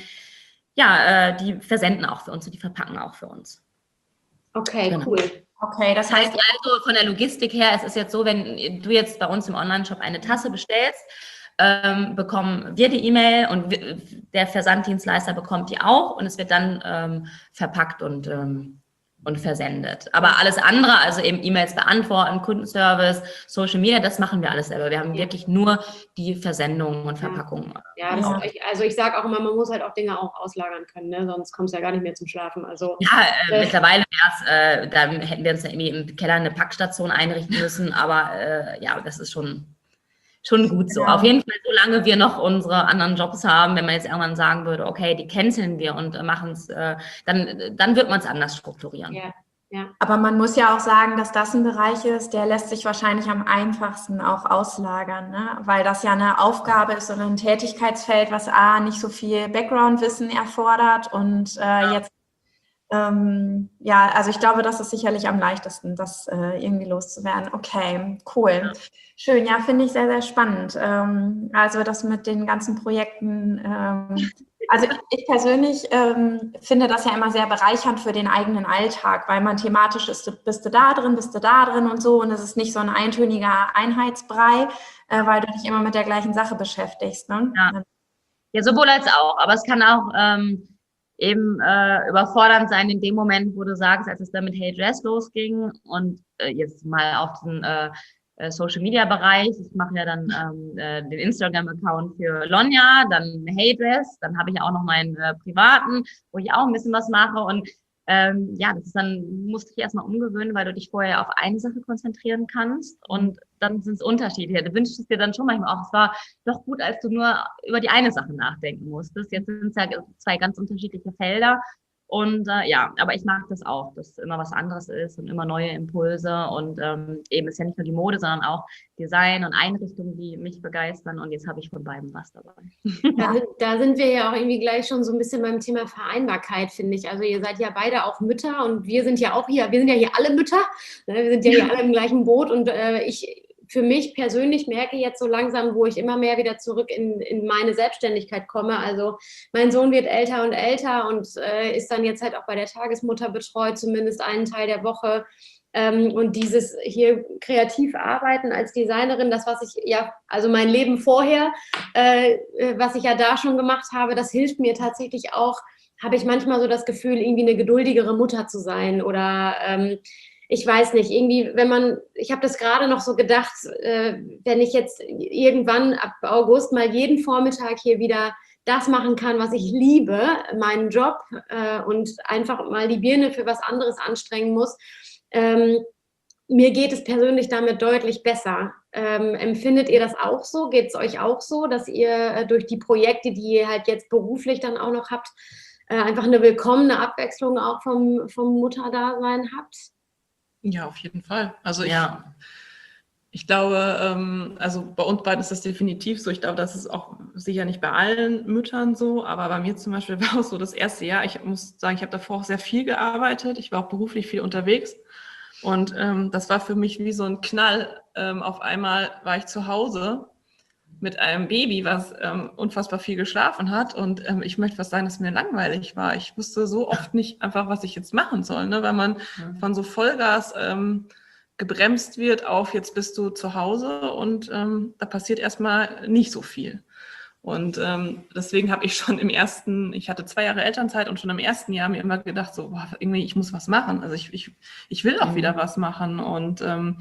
ja, äh, die versenden auch für uns und die verpacken auch für uns. Okay, genau. Cool. Okay, das heißt also von der Logistik her, es ist jetzt so, wenn du jetzt bei uns im Online-Shop eine Tasse bestellst, ähm, bekommen wir die E-Mail und wir, der Versanddienstleister bekommt die auch und es wird dann ähm, verpackt und, ähm, und versendet. Aber alles andere, also eben E-Mails beantworten, Kundenservice, Social Media, das machen wir alles selber. Wir haben ja. wirklich nur die Versendungen und Verpackungen. Ja, das ja. Ist, also ich sage auch immer, man muss halt auch Dinge auch auslagern können, ne? Sonst kommst du ja gar nicht mehr zum Schlafen. Also, ja, äh, äh, mittlerweile wär's, äh, dann hätten wir uns irgendwie im Keller eine Packstation einrichten müssen, aber äh, ja, das ist schon... Schon gut so. Ja. Auf jeden Fall, solange wir noch unsere anderen Jobs haben, wenn man jetzt irgendwann sagen würde, okay, die canceln wir und äh, machen es, äh, dann, dann wird man es anders strukturieren. Ja. Ja. Aber man muss ja auch sagen, dass das ein Bereich ist, der lässt sich wahrscheinlich am einfachsten auch auslagern, ne? Weil das ja eine Aufgabe ist oder ein Tätigkeitsfeld, was A, nicht so viel Background-Wissen erfordert und äh, ja. jetzt Ähm, ja, also ich glaube, das ist sicherlich am leichtesten, das äh, irgendwie loszuwerden. Okay, cool. Schön, ja, finde ich sehr, sehr spannend. Ähm, also das mit den ganzen Projekten, ähm, also ich persönlich ähm, finde das ja immer sehr bereichernd für den eigenen Alltag, weil man thematisch ist, bist du da drin, bist du da drin und so und es ist nicht so ein eintöniger Einheitsbrei, äh, weil du dich immer mit der gleichen Sache beschäftigst. Ne? Ja. ja, sowohl als auch, aber es kann auch... Ähm eben äh, überfordernd sein in dem Moment, wo du sagst, als es dann mit Hey Dress losging und äh, jetzt mal auf den äh, Social-Media-Bereich, ich mache ja dann ähm, äh, den Instagram-Account für Lonja, dann Hey Dress, dann habe ich auch noch meinen äh, privaten, wo ich auch ein bisschen was mache und Ähm, ja, das ist dann, musst du dich erstmal umgewöhnen, weil du dich vorher auf eine Sache konzentrieren kannst und dann sind es unterschiedliche. Du wünschst es dir dann schon manchmal auch, es war doch gut, als du nur über die eine Sache nachdenken musstest. Jetzt sind es ja zwei ganz unterschiedliche Felder. Und äh, ja, aber ich mag das auch, dass immer was anderes ist und immer neue Impulse. Und ähm, eben ist ja nicht nur die Mode, sondern auch Design und Einrichtungen, die mich begeistern. Und jetzt habe ich von beidem was dabei. Da sind, da sind wir ja auch irgendwie gleich schon so ein bisschen beim Thema Vereinbarkeit, finde ich. Also ihr seid ja beide auch Mütter und wir sind ja auch hier, wir sind ja hier alle Mütter, ne? Wir sind ja hier alle im gleichen Boot und äh, ich für mich persönlich merke jetzt so langsam, wo ich immer mehr wieder zurück in, in meine Selbstständigkeit komme. Also mein Sohn wird älter und älter und äh, ist dann jetzt halt auch bei der Tagesmutter betreut, zumindest einen Teil der Woche. Ähm, und dieses hier kreativ arbeiten als Designerin, das, was ich ja, also mein Leben vorher, äh, was ich ja da schon gemacht habe, das hilft mir tatsächlich auch, habe ich manchmal so das Gefühl, irgendwie eine geduldigere Mutter zu sein oder ähm, ich weiß nicht, irgendwie, wenn man, ich habe das gerade noch so gedacht, äh, wenn ich jetzt irgendwann ab August mal jeden Vormittag hier wieder das machen kann, was ich liebe, meinen Job äh, und einfach mal die Birne für was anderes anstrengen muss, ähm, mir geht es persönlich damit deutlich besser. Ähm, empfindet ihr das auch so? Geht es euch auch so, dass ihr äh, durch die Projekte, die ihr halt jetzt beruflich dann auch noch habt, äh, einfach eine willkommene Abwechslung auch vom, vom Mutterdasein habt? Ja, auf jeden Fall. Also ich, Ja. ich glaube, ähm, also bei uns beiden ist das definitiv so. Ich glaube, das ist auch sicher nicht bei allen Müttern so, aber bei mir zum Beispiel war es so das erste Jahr. Ich muss sagen, ich habe davor auch sehr viel gearbeitet. Ich war auch beruflich viel unterwegs und ähm, das war für mich wie so ein Knall. Ähm, auf einmal war ich zu Hause mit einem Baby, was ähm, unfassbar viel geschlafen hat. Und ähm, ich möchte was sagen, dass mir langweilig war. Ich wusste so oft nicht einfach, was ich jetzt machen soll, ne? Weil man mhm. von so Vollgas ähm, gebremst wird auf, jetzt bist du zu Hause und ähm, da passiert erstmal nicht so viel. Und ähm, deswegen habe ich schon im ersten, ich hatte zwei Jahre Elternzeit und schon im ersten Jahr mir immer gedacht, so boah, irgendwie, ich muss was machen. Also ich, ich, ich will auch mhm. wieder was machen. Und ähm,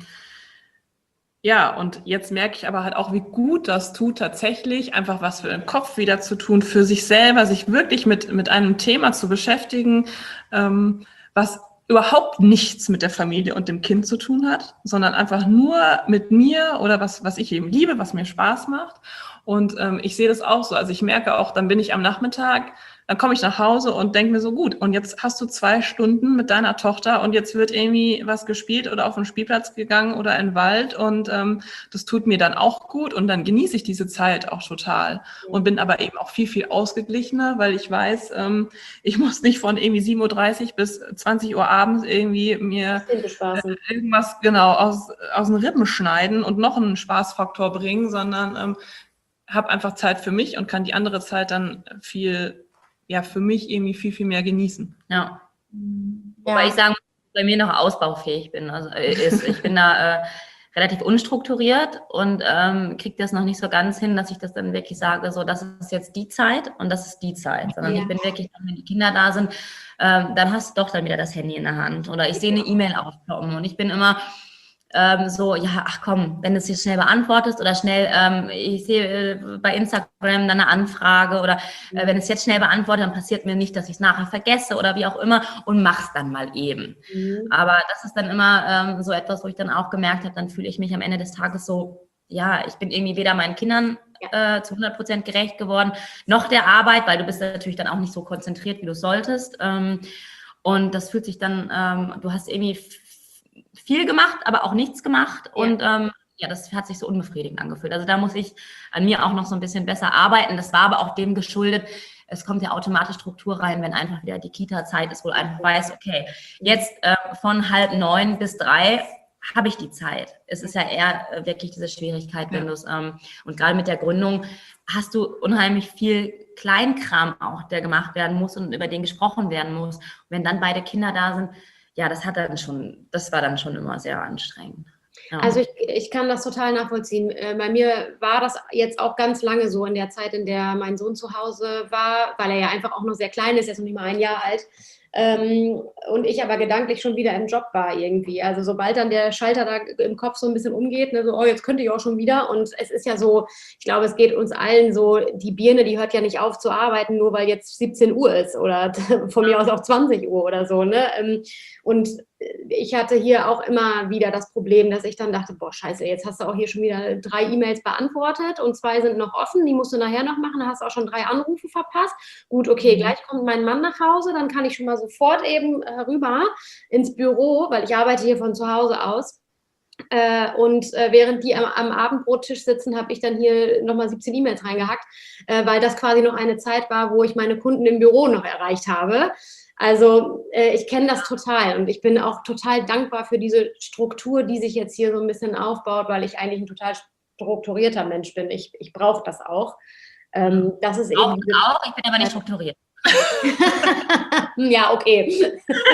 ja, und jetzt merke ich aber halt auch, wie gut das tut, tatsächlich einfach was für den Kopf wieder zu tun, für sich selber, sich wirklich mit, mit einem Thema zu beschäftigen, ähm, was überhaupt nichts mit der Familie und dem Kind zu tun hat, sondern einfach nur mit mir oder was, was ich eben liebe, was mir Spaß macht. Und ähm, ich sehe das auch so. Also ich merke auch, dann bin ich am Nachmittag, dann komme ich nach Hause und denke mir so, gut, und jetzt hast du zwei Stunden mit deiner Tochter und jetzt wird irgendwie was gespielt oder auf den Spielplatz gegangen oder in den Wald und ähm, das tut mir dann auch gut und dann genieße ich diese Zeit auch total und bin aber eben auch viel, viel ausgeglichener, weil ich weiß, ähm, ich muss nicht von irgendwie sieben Uhr dreißig bis zwanzig Uhr abends irgendwie mir äh, irgendwas genau aus, aus den Rippen schneiden und noch einen Spaßfaktor bringen, sondern ähm, habe einfach Zeit für mich und kann die andere Zeit dann viel ja, für mich irgendwie viel, viel mehr genießen. Ja. Wobei ja. ich sagen muss, bei mir noch ausbaufähig bin. Also ist, ich bin da äh, relativ unstrukturiert und ähm, kriege das noch nicht so ganz hin, dass ich das dann wirklich sage, so, das ist jetzt die Zeit und das ist die Zeit. Sondern ja. ich bin wirklich, wenn die Kinder da sind, ähm, dann hast du doch dann wieder das Handy in der Hand. Oder ich sehe eine E-Mail aufploppen und ich bin immer Ähm, so, ja, ach komm, wenn du es jetzt schnell beantwortest oder schnell, ähm, ich sehe äh, bei Instagram dann eine Anfrage oder äh, wenn es jetzt schnell beantwortet, dann passiert mir nicht, dass ich es nachher vergesse oder wie auch immer und mach's dann mal eben. Mhm. Aber das ist dann immer ähm, so etwas, wo ich dann auch gemerkt habe, dann fühle ich mich am Ende des Tages so, ja, ich bin irgendwie weder meinen Kindern äh, zu hundert Prozent gerecht geworden, noch der Arbeit, weil du bist natürlich dann auch nicht so konzentriert, wie du solltest. Ähm, und das fühlt sich dann, ähm, du hast irgendwie viel gemacht, aber auch nichts gemacht und ja. Ähm, ja, das hat sich so unbefriedigend angefühlt. Also da muss ich an mir auch noch so ein bisschen besser arbeiten. Das war aber auch dem geschuldet, es kommt ja automatisch Struktur rein, wenn einfach wieder die Kita-Zeit ist, wo du einfach weißt, okay, jetzt äh, von halb neun bis drei habe ich die Zeit. Es ist ja eher äh, wirklich diese Schwierigkeit, wenn ja. du es, ähm, und gerade mit der Gründung hast du unheimlich viel Kleinkram auch, der gemacht werden muss und über den gesprochen werden muss. Und wenn dann beide Kinder da sind, ja, das hat dann schon, das war dann schon immer sehr anstrengend. Ja. Also ich, ich kann das total nachvollziehen. Äh, bei mir war das jetzt auch ganz lange so in der Zeit, in der mein Sohn zu Hause war, weil er ja einfach auch noch sehr klein ist, er ist noch nicht mal ein Jahr alt. Ähm, und ich aber gedanklich schon wieder im Job war irgendwie. Also sobald dann der Schalter da im Kopf so ein bisschen umgeht, ne, so, oh, jetzt könnte ich auch schon wieder. Und es ist ja so, ich glaube, es geht uns allen so, die Birne, die hört ja nicht auf zu arbeiten, nur weil jetzt siebzehn Uhr ist oder von mir aus auch zwanzig Uhr oder so. Ne? Und ich hatte hier auch immer wieder das Problem, dass ich dann dachte, boah, scheiße, jetzt hast du auch hier schon wieder drei E-Mails beantwortet und zwei sind noch offen, die musst du nachher noch machen, da hast du auch schon drei Anrufe verpasst. Gut, okay, mhm. Gleich kommt mein Mann nach Hause, dann kann ich schon mal sofort eben äh, rüber ins Büro, weil ich arbeite hier von zu Hause aus. Äh, und äh, während die am, am Abendbrottisch sitzen, habe ich dann hier nochmal siebzehn E-Mails reingehackt, äh, weil das quasi noch eine Zeit war, wo ich meine Kunden im Büro noch erreicht habe. Also äh, ich kenne das total und ich bin auch total dankbar für diese Struktur, die sich jetzt hier so ein bisschen aufbaut, weil ich eigentlich ein total strukturierter Mensch bin. Ich, ich brauche das auch. Ähm, das ist auch, eben auch, ich bin aber nicht strukturiert. Ja, okay.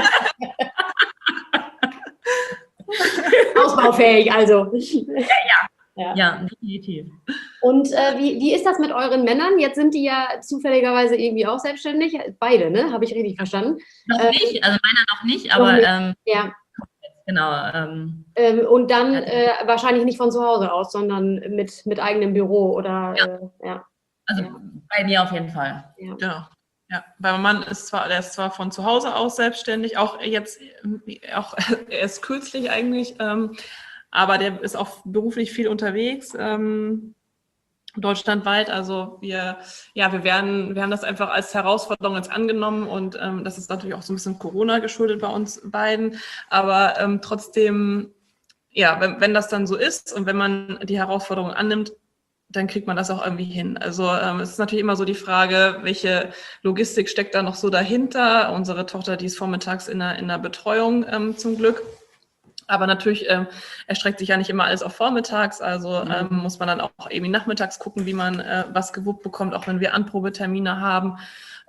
Ausbaufähig, also. Ja, ja. Ja, ja, definitiv. Und äh, wie, wie ist das mit euren Männern? Jetzt sind die ja zufälligerweise irgendwie auch selbstständig. Beide, ne? Habe ich richtig verstanden? Noch ähm, nicht, also meiner noch nicht, aber noch nicht. Ähm, ja. Genau. Ähm, ähm, und dann äh, wahrscheinlich nicht von zu Hause aus, sondern mit, mit eigenem Büro oder ja. Äh, ja. Also ja. Bei mir auf jeden Fall. Ja. Genau. Ja, mein Mann ist zwar, der ist zwar von zu Hause aus selbstständig, auch jetzt, auch erst kürzlich eigentlich, ähm, aber der ist auch beruflich viel unterwegs, ähm, deutschlandweit. Also wir, ja, wir werden, wir haben das einfach als Herausforderung jetzt angenommen und ähm, das ist natürlich auch so ein bisschen Corona geschuldet bei uns beiden. Aber ähm, trotzdem, ja, wenn, wenn das dann so ist und wenn man die Herausforderung annimmt, dann kriegt man das auch irgendwie hin. Also ähm, es ist natürlich immer so die Frage, welche Logistik steckt da noch so dahinter. Unsere Tochter, die ist vormittags in der, in der Betreuung ähm, zum Glück. Aber natürlich ähm, erstreckt sich ja nicht immer alles auf vormittags, also ähm, muss man dann auch irgendwie nachmittags gucken, wie man äh, was gewuppt bekommt, auch wenn wir Anprobetermine haben.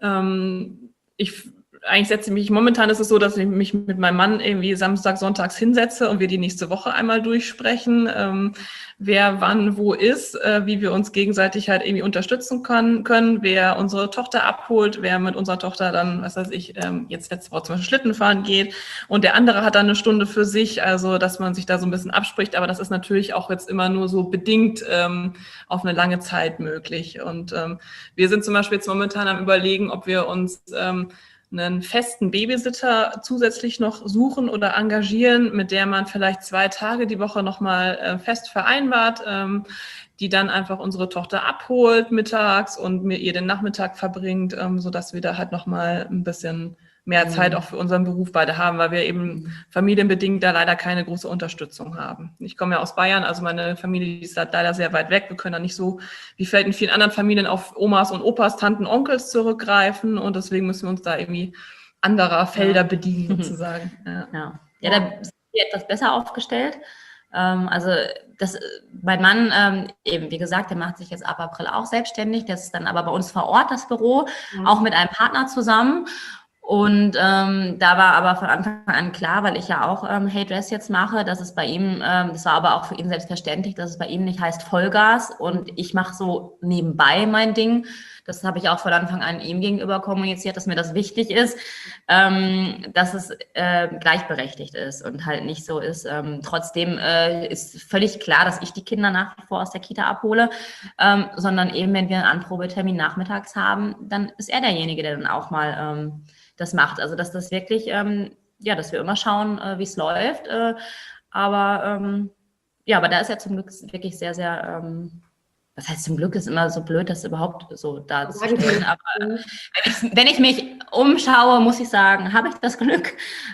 Ähm, ich eigentlich setze mich, momentan ist es so, dass ich mich mit meinem Mann irgendwie Samstag, Sonntags hinsetze und wir die nächste Woche einmal durchsprechen, ähm, wer wann wo ist, äh, wie wir uns gegenseitig halt irgendwie unterstützen können, können, wer unsere Tochter abholt, wer mit unserer Tochter dann, was weiß ich, ähm, jetzt letzte Woche zum Beispiel Schlitten fahren geht und der andere hat dann eine Stunde für sich, also dass man sich da so ein bisschen abspricht, aber das ist natürlich auch jetzt immer nur so bedingt ähm, auf eine lange Zeit möglich und ähm, wir sind zum Beispiel jetzt momentan am Überlegen, ob wir uns ähm, einen festen Babysitter zusätzlich noch suchen oder engagieren, mit der man vielleicht zwei Tage die Woche nochmal äh, fest vereinbart, ähm, die dann einfach unsere Tochter abholt mittags und mir ihr den Nachmittag verbringt, ähm, sodass wir da halt nochmal ein bisschen mehr Zeit auch für unseren Beruf beide haben, weil wir eben familienbedingt da leider keine große Unterstützung haben. Ich komme ja aus Bayern, also meine Familie ist halt leider sehr weit weg. Wir können da nicht so, wie vielleicht in vielen anderen Familien, auf Omas und Opas, Tanten, Onkels zurückgreifen und deswegen müssen wir uns da irgendwie anderer Felder bedienen sozusagen. Ja, ja. ja da sind wir etwas besser aufgestellt. Ähm, also das, mein Mann, ähm, eben wie gesagt, der macht sich jetzt ab April auch selbstständig. Das ist dann aber bei uns vor Ort das Büro, mhm. auch mit einem Partner zusammen. Und ähm, da war aber von Anfang an klar, weil ich ja auch ähm, Hey Dress jetzt mache, dass es bei ihm, ähm, das war aber auch für ihn selbstverständlich, dass es bei ihm nicht heißt Vollgas und ich mache so nebenbei mein Ding. Das habe ich auch von Anfang an ihm gegenüber kommuniziert, dass mir das wichtig ist, ähm, dass es äh, gleichberechtigt ist und halt nicht so ist. Ähm, trotzdem äh, ist völlig klar, dass ich die Kinder nach wie vor aus der Kita abhole, ähm, sondern eben, wenn wir einen Anprobetermin nachmittags haben, dann ist er derjenige, der dann auch mal ähm, das macht. Also dass das wirklich, ähm, ja, dass wir immer schauen, äh, wie es läuft. Äh, aber ähm, ja, aber da ist er zum Glück wirklich sehr, sehr, ähm, was heißt zum Glück, ist immer so blöd, das überhaupt so darzustellen. Aber äh, wenn, ich, wenn ich mich umschaue, muss ich sagen, habe ich das Glück,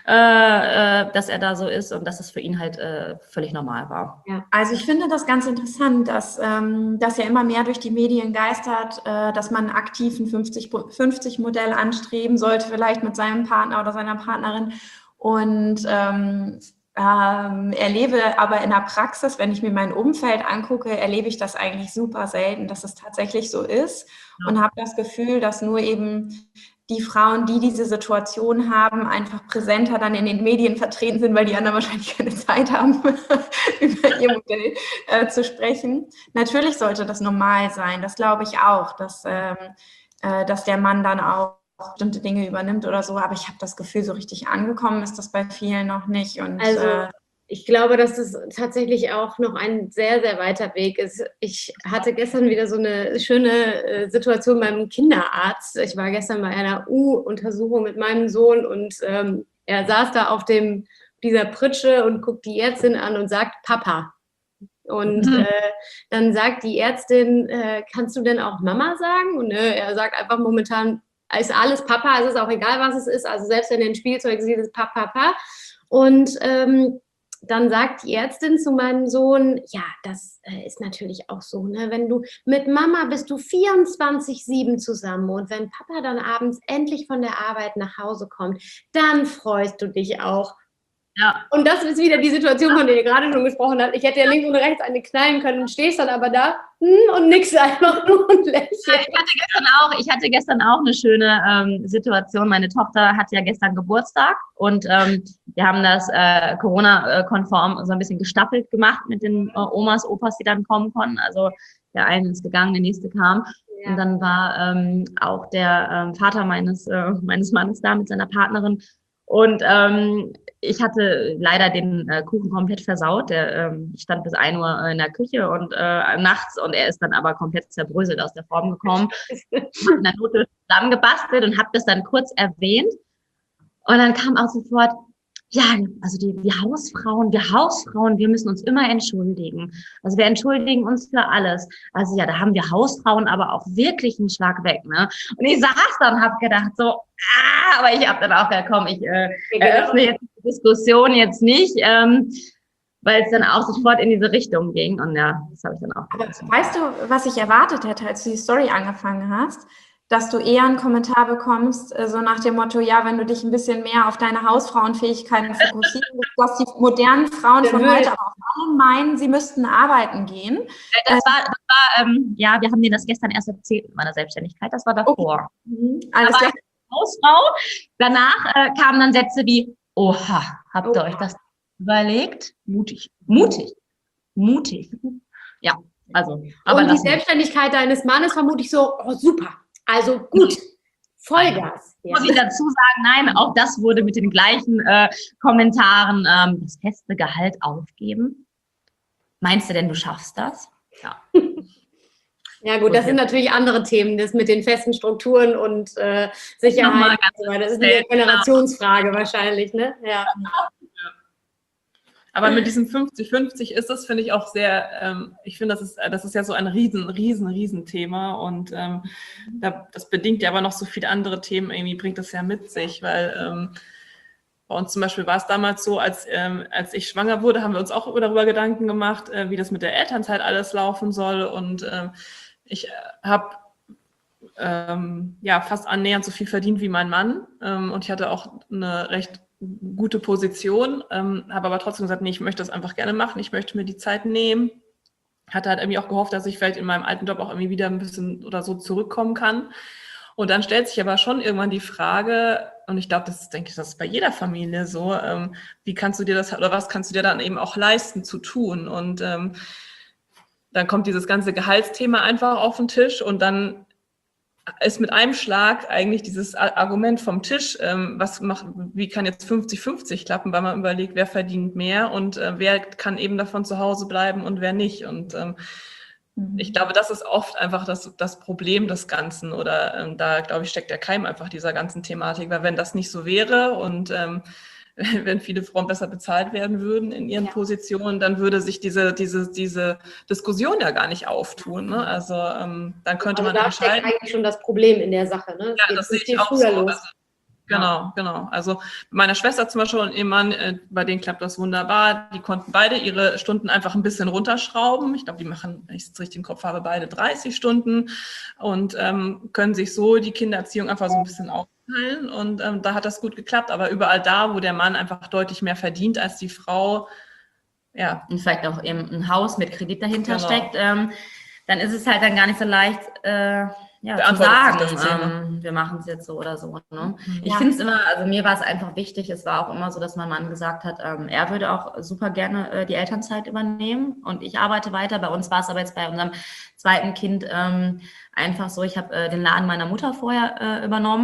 äh, äh, dass er da so ist und dass es für ihn halt äh, völlig normal war. Ja, also ich finde das ganz interessant, dass ähm, das ja immer mehr durch die Medien geistert, äh, dass man aktiv ein fünfzig fünfzig Modell anstreben sollte, vielleicht mit seinem Partner oder seiner Partnerin. Und ähm, Ähm, erlebe aber in der Praxis, wenn ich mir mein Umfeld angucke, erlebe ich das eigentlich super selten, dass es tatsächlich so ist ja. Und habe das Gefühl, dass nur eben die Frauen, die diese Situation haben, einfach präsenter dann in den Medien vertreten sind, weil die anderen wahrscheinlich keine Zeit haben, über ihr Modell äh, zu sprechen. Natürlich sollte das normal sein, das glaube ich auch, dass, ähm, äh, dass der Mann dann auch bestimmte Dinge übernimmt oder so, aber ich habe das Gefühl, so richtig angekommen ist das bei vielen noch nicht. Und, also äh, ich glaube, dass das tatsächlich auch noch ein sehr, sehr weiter Weg ist. Ich hatte gestern wieder so eine schöne äh, Situation beim Kinderarzt. Ich war gestern bei einer U-Untersuchung mit meinem Sohn und ähm, er saß da auf dem, dieser Pritsche und guckt die Ärztin an und sagt, Papa. Und Mhm. äh, dann sagt die Ärztin, äh, kannst du denn auch Mama sagen? Und äh, er sagt einfach momentan, ist alles Papa, es ist auch egal, was es ist. Also selbst wenn er ein Spielzeug sieht, ist Papa, Papa. Und ähm, dann sagt die Ärztin zu meinem Sohn, ja, das äh, ist natürlich auch so, ne? Wenn du mit Mama bist du vierundzwanzig sieben zusammen und wenn Papa dann abends endlich von der Arbeit nach Hause kommt, dann freust du dich auch. Ja. Und das ist wieder die Situation, von der ihr gerade schon gesprochen habt. Ich hätte ja links und rechts eine knallen können und stehst dann aber da hm, und nix einfach nur und lächelst. Ja, ich hatte gestern auch, ich hatte gestern auch eine schöne ähm, Situation. Meine Tochter hatte ja gestern Geburtstag und ähm, wir haben das äh, Corona-konform so ein bisschen gestaffelt gemacht mit den äh, Omas, Opas, die dann kommen konnten. Also der eine ist gegangen, der nächste kam. Ja. Und dann war ähm, auch der ähm, Vater meines, äh, meines Mannes da mit seiner Partnerin. Und ähm, ich hatte leider den äh, Kuchen komplett versaut. Der ähm, stand bis ein Uhr in der Küche und äh, nachts und er ist dann aber komplett zerbröselt aus der Form gekommen. Ich habe in der Note zusammengebastelt und habe das dann kurz erwähnt. Und dann kam auch sofort, ja, also die, die Hausfrauen, wir Hausfrauen, wir müssen uns immer entschuldigen. Also wir entschuldigen uns für alles. Also ja, da haben wir Hausfrauen aber auch wirklich einen Schlag weg, ne? Und ich saß da und habe gedacht so, ah, aber ich habe dann auch gedacht, komm, ich äh, eröffne jetzt die Diskussion jetzt nicht, ähm, weil es dann auch sofort in diese Richtung ging. Und ja, das habe ich dann auch gelassen. Weißt du, was ich erwartet hätte, als du die Story angefangen hast? Dass du eher einen Kommentar bekommst, so nach dem Motto, ja, wenn du dich ein bisschen mehr auf deine Hausfrauenfähigkeiten fokussierst, dass die modernen Frauen von heute aber auch alle meinen, sie müssten arbeiten gehen. Das war, das war ähm, ja, wir haben dir das gestern erst erzählt mit meiner Selbstständigkeit, das war davor. Okay. Mhm. Alles klar. Hausfrau, danach äh, kamen dann Sätze wie, oha, habt ihr Oha. euch das überlegt? Mutig, mutig, mutig. Ja, also. Aber und die lassen wir. Selbstständigkeit deines Mannes vermute ich so, oh super. Also gut, Vollgas. Ja. Muss ich dazu sagen, nein, auch das wurde mit den gleichen äh, Kommentaren, ähm, das feste Gehalt aufgeben. Meinst du denn, du schaffst das? Ja. Ja gut, das sind natürlich andere Themen, das mit den festen Strukturen und äh, Sicherheit. Und so weiter. Das ist eine Generationsfrage wahrscheinlich, ne? Ja. Aber mit diesem fünfzig fünfzig ist das, finde ich, auch sehr, ähm, ich finde, das ist, das ist ja so ein riesen, riesen, riesen Thema und ähm, da, das bedingt ja aber noch so viele andere Themen, irgendwie bringt das ja mit sich, weil ähm, bei uns zum Beispiel war es damals so, als, ähm, als ich schwanger wurde, haben wir uns auch darüber Gedanken gemacht, äh, wie das mit der Elternzeit alles laufen soll und ähm, ich habe ähm, ja fast annähernd so viel verdient wie mein Mann ähm, und ich hatte auch eine recht gute Position, ähm, habe aber trotzdem gesagt, nee, ich möchte das einfach gerne machen, ich möchte mir die Zeit nehmen. Hatte halt irgendwie auch gehofft, dass ich vielleicht in meinem alten Job auch irgendwie wieder ein bisschen oder so zurückkommen kann. Und dann stellt sich aber schon irgendwann die Frage, und ich glaube, das ist, denke ich, das ist bei jeder Familie so, ähm, wie kannst du dir das, oder was kannst du dir dann eben auch leisten zu tun? Und ähm, dann kommt dieses ganze Gehaltsthema einfach auf den Tisch und dann ist mit einem Schlag eigentlich dieses Argument vom Tisch, ähm, was macht, wie kann jetzt fünfzig fünfzig klappen, weil man überlegt, wer verdient mehr und äh, wer kann eben davon zu Hause bleiben und wer nicht. Und ähm, mhm. ich glaube, das ist oft einfach das, das Problem des Ganzen oder ähm, da, glaube ich, steckt der Keim einfach dieser ganzen Thematik, weil wenn das nicht so wäre und ähm, wenn viele Frauen besser bezahlt werden würden in ihren ja. Positionen, dann würde sich diese, diese, diese Diskussion ja gar nicht auftun. Ne? Also ähm, dann könnte also man da entscheiden. steckt eigentlich schon das Problem in der Sache. Ne? Ja, das sehe ich auch so. Also, genau, ja. genau. Also bei meiner Schwester zum Beispiel und ihr Mann, äh, bei denen klappt das wunderbar. Die konnten beide ihre Stunden einfach ein bisschen runterschrauben. Ich glaube, die machen, wenn ich es richtig im Kopf habe, beide dreißig Stunden und ähm, können sich so die Kindererziehung einfach so ein bisschen auf und ähm, da hat das gut geklappt, aber überall da, wo der Mann einfach deutlich mehr verdient als die Frau, ja. Und vielleicht auch eben ein Haus mit Kredit dahinter genau. steckt, ähm, dann ist es halt dann gar nicht so leicht, äh, ja, zu sagen, ähm, wir machen es jetzt so oder so. Ne? Ich ja. finde es immer, also mir war es einfach wichtig, es war auch immer so, dass mein Mann gesagt hat, ähm, er würde auch super gerne äh, die Elternzeit übernehmen und ich arbeite weiter. Bei uns war es aber jetzt bei unserem zweiten Kind ähm, einfach so, ich habe äh, den Laden meiner Mutter vorher äh, übernommen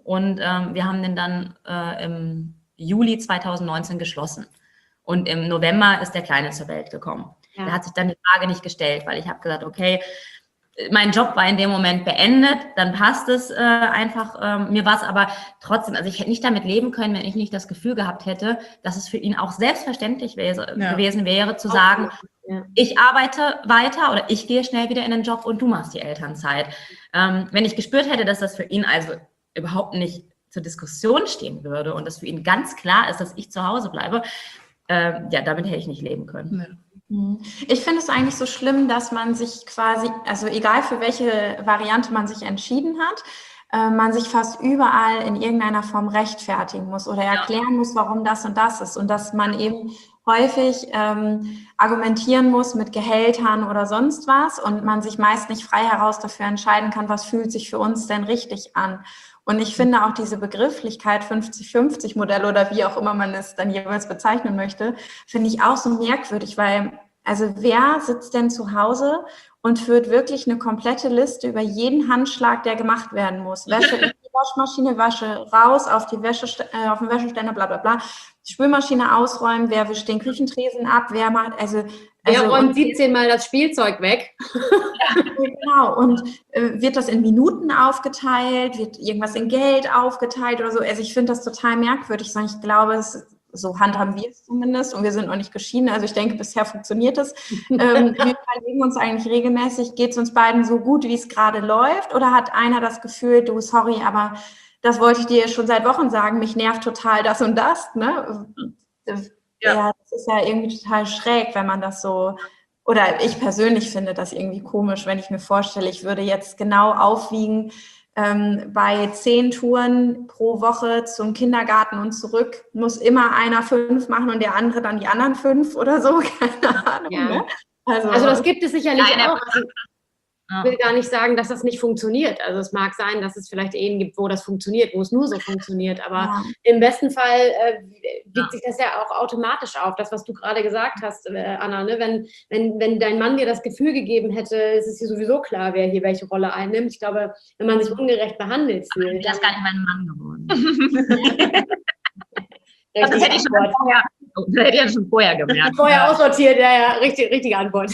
und ähm, wir haben den dann äh, im Juli zweitausendneunzehn geschlossen. Und im November ist der Kleine zur Welt gekommen. Ja. Da hat sich dann die Frage nicht gestellt, weil ich habe gesagt, okay, mein Job war in dem Moment beendet, dann passt es äh, einfach. Ähm, mir war es aber trotzdem, also ich hätte nicht damit leben können, wenn ich nicht das Gefühl gehabt hätte, dass es für ihn auch selbstverständlich wäre, ja. gewesen wäre, zu sagen, ja. ich arbeite weiter oder ich gehe schnell wieder in den Job und du machst die Elternzeit. Ähm, wenn ich gespürt hätte, dass das für ihn also überhaupt nicht zur Diskussion stehen würde und dass für ihn ganz klar ist, dass ich zu Hause bleibe, äh, ja, damit hätte ich nicht leben können. Ja. Ich finde es eigentlich so schlimm, dass man sich quasi, also egal für welche Variante man sich entschieden hat, äh, man sich fast überall in irgendeiner Form rechtfertigen muss oder erklären muss, warum das und das ist und dass man eben häufig ähm, argumentieren muss mit Gehältern oder sonst was und man sich meist nicht frei heraus dafür entscheiden kann, was fühlt sich für uns denn richtig an. Und ich finde auch diese Begrifflichkeit fünfzig fünfzig Modell oder wie auch immer man es dann jeweils bezeichnen möchte, finde ich auch so merkwürdig, weil also wer sitzt denn zu Hause und führt wirklich eine komplette Liste über jeden Handschlag, der gemacht werden muss? Wäsche in die Waschmaschine, Wäsche raus, auf, die Wäsche, äh, auf den Wäscheständer, bla bla bla. Spülmaschine ausräumen, wer wischt den Küchentresen ab, wer macht, also... Wer also, räumt siebzehn Mal das Spielzeug weg? Ja, genau. Und äh, wird das in Minuten aufgeteilt? Wird irgendwas in Geld aufgeteilt oder so? Also ich finde das total merkwürdig, sondern ich glaube, es, so handhaben wir es zumindest und wir sind noch nicht geschieden. Also ich denke, bisher funktioniert es. Ähm, wir überlegen uns eigentlich regelmäßig, geht es uns beiden so gut, wie es gerade läuft? Oder hat einer das Gefühl, du, sorry, aber das wollte ich dir schon seit Wochen sagen, mich nervt total das und das, ne? Ja. ja, das ist ja irgendwie total schräg, wenn man das so, oder ich persönlich finde das irgendwie komisch, wenn ich mir vorstelle, ich würde jetzt genau aufwiegen, ähm, bei zehn Touren pro Woche zum Kindergarten und zurück, muss immer einer fünf machen und der andere dann die anderen fünf oder so, keine Ahnung. Ja. Ne? Also, also das gibt es sicherlich ja, auch. Also, ich will gar nicht sagen, dass das nicht funktioniert. Also es mag sein, dass es vielleicht Ehen gibt, wo das funktioniert, wo es nur so funktioniert. Aber ja. im besten Fall äh, wiegt ja. sich das ja auch automatisch auf. Das, was du gerade gesagt hast, äh, Anna, ne? wenn, wenn, wenn dein Mann dir das Gefühl gegeben hätte, es ist hier sowieso klar, wer hier welche Rolle einnimmt. Ich glaube, wenn man sich ungerecht behandelt fühlt. Der ist gar nicht mein Mann geworden. das, hätte ich schon vorher, das hätte ich ja schon vorher gemerkt. Vorher aussortiert, ja, ja, richtig, richtige Antwort.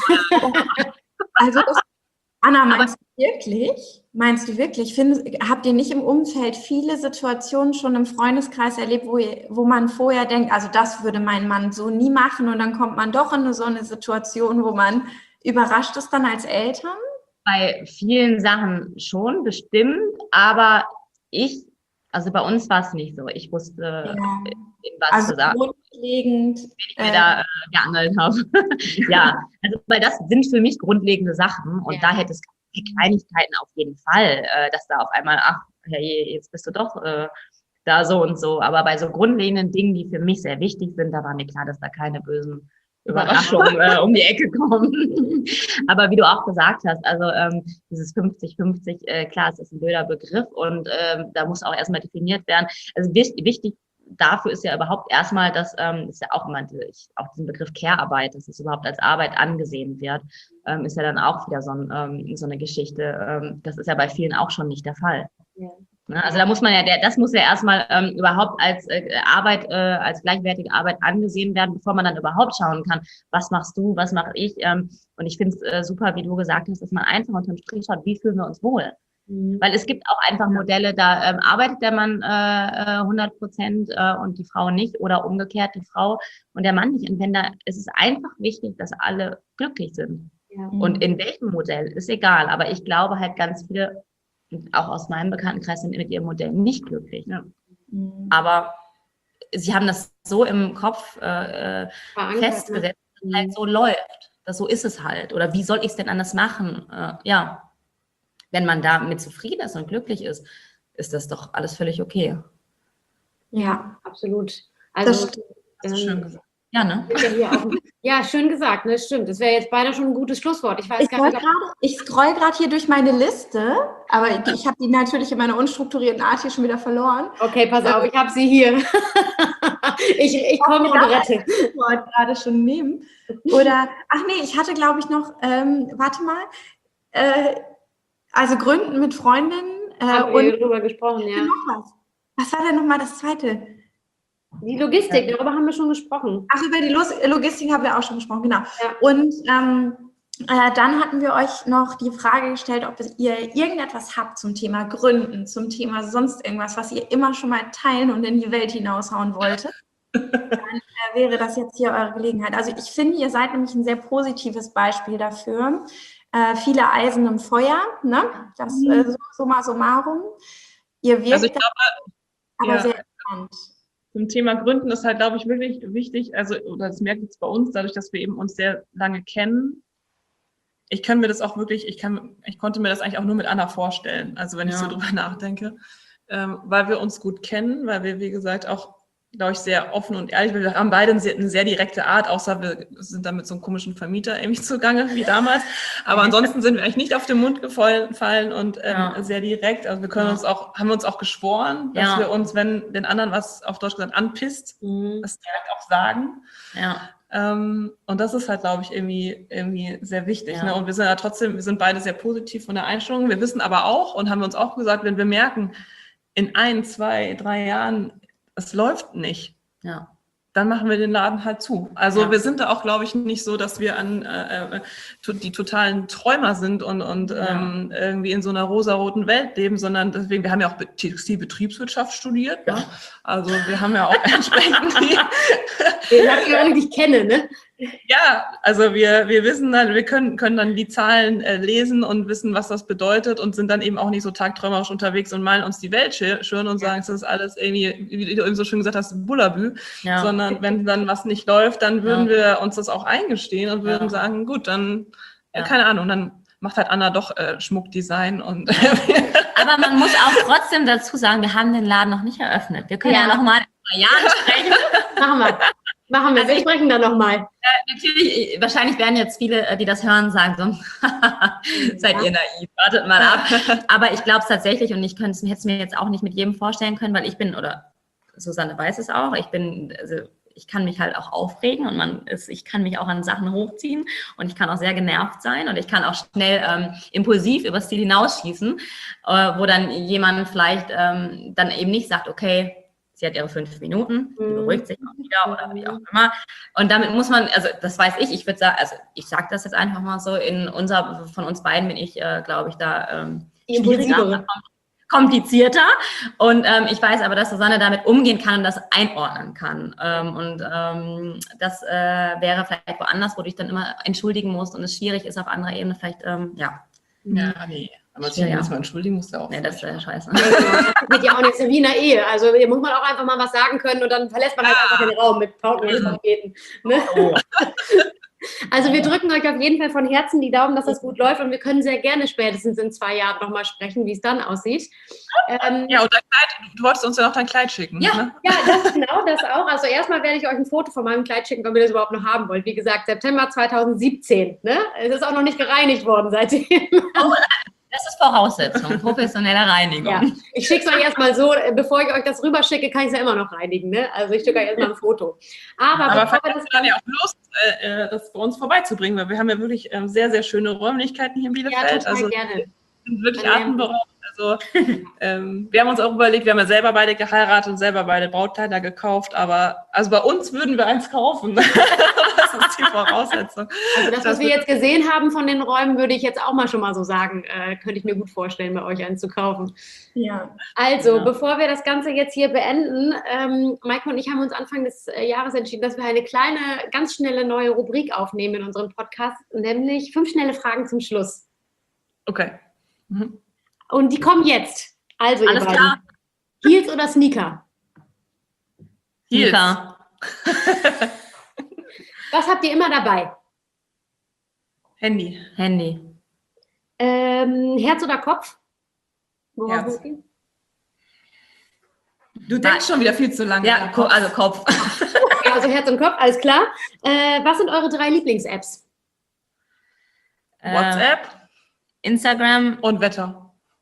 Also das Anna, meinst du wirklich? Meinst du wirklich? Find, habt ihr nicht im Umfeld viele Situationen schon im Freundeskreis erlebt, wo, ihr, wo man vorher denkt, also das würde mein Mann so nie machen und dann kommt man doch in so eine Situation, wo man überrascht ist dann als Eltern? Bei vielen Sachen schon, bestimmt, aber ich, also bei uns war es nicht so. Ich wusste, ja. was also zu sagen. Grundlegend, wenn ich mir äh, da äh, geangelt habe. Ja, also weil das sind für mich grundlegende Sachen und ja. da hätte es Kleinigkeiten auf jeden Fall, äh, dass da auf einmal, ach, hey, jetzt bist du doch äh, da so und so. Aber bei so grundlegenden Dingen, die für mich sehr wichtig sind, da war mir klar, dass da keine bösen Überraschungen äh, um die Ecke kommen. Aber wie du auch gesagt hast, also ähm, dieses fünfzig fünfzig, äh, klar, es ist ein blöder Begriff und ähm, da muss auch erstmal definiert werden. Also wichtig dafür ist ja überhaupt erstmal, dass, ähm, ist ja auch immer, ich, auch diesen Begriff Care-Arbeit, dass es überhaupt als Arbeit angesehen wird, ähm, ist ja dann auch wieder so, ein, ähm, so eine Geschichte. Ähm, das ist ja bei vielen auch schon nicht der Fall. Ja. Ne? Also da muss man ja, der, das muss ja erstmal ähm, überhaupt als äh, Arbeit, äh, als gleichwertige Arbeit angesehen werden, bevor man dann überhaupt schauen kann, was machst du, was mache ich. Ähm, und ich finde es äh, super, wie du gesagt hast, dass man einfach unterm Strich schaut, wie fühlen wir uns wohl. Mhm. Weil es gibt auch einfach Modelle, da ähm, arbeitet der Mann äh, hundert Prozent äh, und die Frau nicht oder umgekehrt die Frau und der Mann nicht. Und wenn da, es ist einfach wichtig, dass alle glücklich sind. Ja. Und in welchem Modell, ist egal. Aber ich glaube halt ganz viele, auch aus meinem Bekanntenkreis, sind mit ihrem Modell nicht glücklich. Ne? Mhm. Aber sie haben das so im Kopf äh, festgesetzt, dass es halt so läuft. Dass so ist es halt. Oder wie soll ich es denn anders machen? Äh, ja. Wenn man damit zufrieden ist und glücklich ist, ist das doch alles völlig okay. Ja, absolut. Also, das hast du schön gesagt. Ja, ne? Ja, schön gesagt, ne? Stimmt. Das wäre jetzt beinahe schon ein gutes Schlusswort. Ich weiß ich gar nicht. Grade, ich scroll gerade hier durch meine Liste, aber ich, ich habe die natürlich in meiner unstrukturierten Art hier schon wieder verloren. Okay, pass auf, ich habe sie hier. ich ich komme und rette. Ich wollte gerade schon nehmen. Oder, ach nee, ich hatte, glaube ich, noch, ähm, warte mal, äh, also Gründen mit Freundinnen. Äh, Haben wir darüber gesprochen, ja. Noch was. Was war denn nochmal das Zweite? Die Logistik, darüber haben wir schon gesprochen. Ach, über die Los- Logistik haben wir auch schon gesprochen, genau. Ja. Und ähm, äh, dann hatten wir euch noch die Frage gestellt, ob ihr irgendetwas habt zum Thema Gründen, zum Thema sonst irgendwas, was ihr immer schon mal teilen und in die Welt hinaushauen wolltet. Dann äh, wäre das jetzt hier eure Gelegenheit. Also ich finde, ihr seid nämlich ein sehr positives Beispiel dafür. Äh, viele Eisen im Feuer, ne? Das äh, summa summarum. Ihr wirkt Also ich glaube, aber ja. sehr entspannt. Zum Thema Gründen ist halt, glaube ich, wirklich wichtig, also, oder das merke ich jetzt bei uns, dadurch, dass wir eben uns sehr lange kennen. Ich kann mir das auch wirklich, ich kann, ich konnte mir das eigentlich auch nur mit Anna vorstellen, also wenn ja. ich so drüber nachdenke, ähm, weil wir uns gut kennen, weil wir, wie gesagt, auch, glaube ich, sehr offen und ehrlich, wir haben beide eine sehr, eine sehr direkte Art, außer wir sind dann mit so einem komischen Vermieter irgendwie zugange, wie damals, aber ansonsten sind wir eigentlich nicht auf den Mund gefallen und ähm, ja. sehr direkt, also wir können ja. uns auch, haben wir uns auch geschworen, dass ja. wir uns, wenn den anderen was auf Deutsch gesagt anpisst, mhm. das direkt auch sagen. Ja. Ähm, und das ist halt, glaube ich, irgendwie, irgendwie sehr wichtig. Ja. Ne? Und wir sind ja trotzdem, wir sind beide sehr positiv von der Einstellung. Wir wissen aber auch und haben uns auch gesagt, wenn wir merken, in ein, zwei, drei Jahren, es läuft nicht, ja. dann machen wir den Laden halt zu. Also ja. wir sind da auch, glaube ich, nicht so, dass wir an äh, die totalen Träumer sind und, und ja. ähm, irgendwie in so einer rosaroten Welt leben, sondern deswegen, wir haben ja auch Textilbetriebswirtschaft studiert. Ja. Ne? Also wir haben ja auch entsprechend die... Den ich gar nicht kenne, ne? Ja, also wir, wir wissen dann, wir können, können dann die Zahlen äh, lesen und wissen, was das bedeutet und sind dann eben auch nicht so tagträumerisch unterwegs und malen uns die Welt schön und sagen, es ist alles irgendwie, wie du eben so schön gesagt hast, Bullabü, ja. sondern wenn dann was nicht läuft, dann würden ja. wir uns das auch eingestehen und würden ja. sagen, gut, dann, ja. äh, keine Ahnung, dann macht halt Anna doch äh, Schmuckdesign und... Aber man muss auch trotzdem dazu sagen, wir haben den Laden noch nicht eröffnet. Wir können ja, ja noch mal in zwei Jahren sprechen. Machen wir. Machen wir, also wir sprechen da nochmal. Äh, natürlich, wahrscheinlich werden jetzt viele, die das hören, sagen so, seid ihr naiv, wartet mal ab. Aber ich glaube es tatsächlich und ich könnte es mir jetzt auch nicht mit jedem vorstellen können, weil ich bin, oder Susanne weiß es auch, ich bin, also ich kann mich halt auch aufregen und man ist, ich kann mich auch an Sachen hochziehen und ich kann auch sehr genervt sein und ich kann auch schnell ähm, impulsiv übers Ziel hinausschießen, äh, wo dann jemand vielleicht ähm, dann eben nicht sagt, okay, sie hat ihre fünf Minuten, die beruhigt sich auch wieder oder wie auch immer. Und damit muss man, also das weiß ich, ich würde sagen, also ich sage das jetzt einfach mal so, in unser, von uns beiden bin ich, äh, glaube ich, da ähm, schwieriger, komplizierter. Und ähm, ich weiß aber, dass Susanne damit umgehen kann und das einordnen kann. Ähm, und ähm, das äh, wäre vielleicht woanders, wo du dich dann immer entschuldigen musst und es schwierig ist auf anderer Ebene vielleicht, ähm, ja. Ja, nee. Aber sich ja. mal entschuldigen musst du auch. Nee, das wäre scheiße. Ja, genau. Das geht ja auch nicht so wie in einer Ehe. Also hier muss man auch einfach mal was sagen können und dann verlässt man halt ah. einfach den Raum mit Pauken und Trompeten. Ne? Oh. Also wir drücken euch auf jeden Fall von Herzen die Daumen, dass das gut läuft und wir können sehr gerne spätestens in zwei Jahren nochmal sprechen, wie es dann aussieht. Ähm, ja, und dein Kleid, du wolltest uns ja noch dein Kleid schicken. Ja, ne? ja, das genau, das auch. Also erstmal werde ich euch ein Foto von meinem Kleid schicken, ob ihr das überhaupt noch haben wollt. Wie gesagt, September zweitausendsiebzehn. Ne? Es ist auch noch nicht gereinigt worden seitdem. Oh, das ist Voraussetzung, professionelle Reinigung. Ja. Ich schicke es euch erstmal so, bevor ich euch das rüberschicke, kann ich es ja immer noch reinigen. Ne? Also ich schicke euch erstmal ein Foto. Aber, Aber vielleicht hast du dann ja auch Lust, äh, das bei uns vorbeizubringen, weil wir haben ja wirklich äh, sehr, sehr schöne Räumlichkeiten hier in Bielefeld. Ja, total also, gerne. Sind wirklich atemberaubend. Also ähm, wir haben uns auch überlegt, wir haben ja selber beide geheiratet und selber beide Brautkleider gekauft, aber also bei uns würden wir eins kaufen. Das ist die Voraussetzung. Also das, was das wir jetzt gesehen haben von den Räumen, würde ich jetzt auch mal schon mal so sagen, äh, könnte ich mir gut vorstellen, bei euch eins zu kaufen. Ja. Also, ja. Bevor wir das Ganze jetzt hier beenden, ähm, Maike und ich haben uns Anfang des äh, Jahres entschieden, dass wir eine kleine, ganz schnelle neue Rubrik aufnehmen in unserem Podcast, nämlich fünf schnelle Fragen zum Schluss. Okay. Mhm. Und die kommen jetzt. Also, alles ihr beiden. klar. Heels oder Sneaker? Heels. Was habt ihr immer dabei? Handy. Handy. Ähm, Herz oder Kopf? Worauf Herz. Du denkst schon wieder viel zu lange. Ja, Kopf. Also Kopf. Okay, also Herz und Kopf, alles klar. Äh, was sind eure drei Lieblings-Apps? WhatsApp, äh, Instagram und Wetter.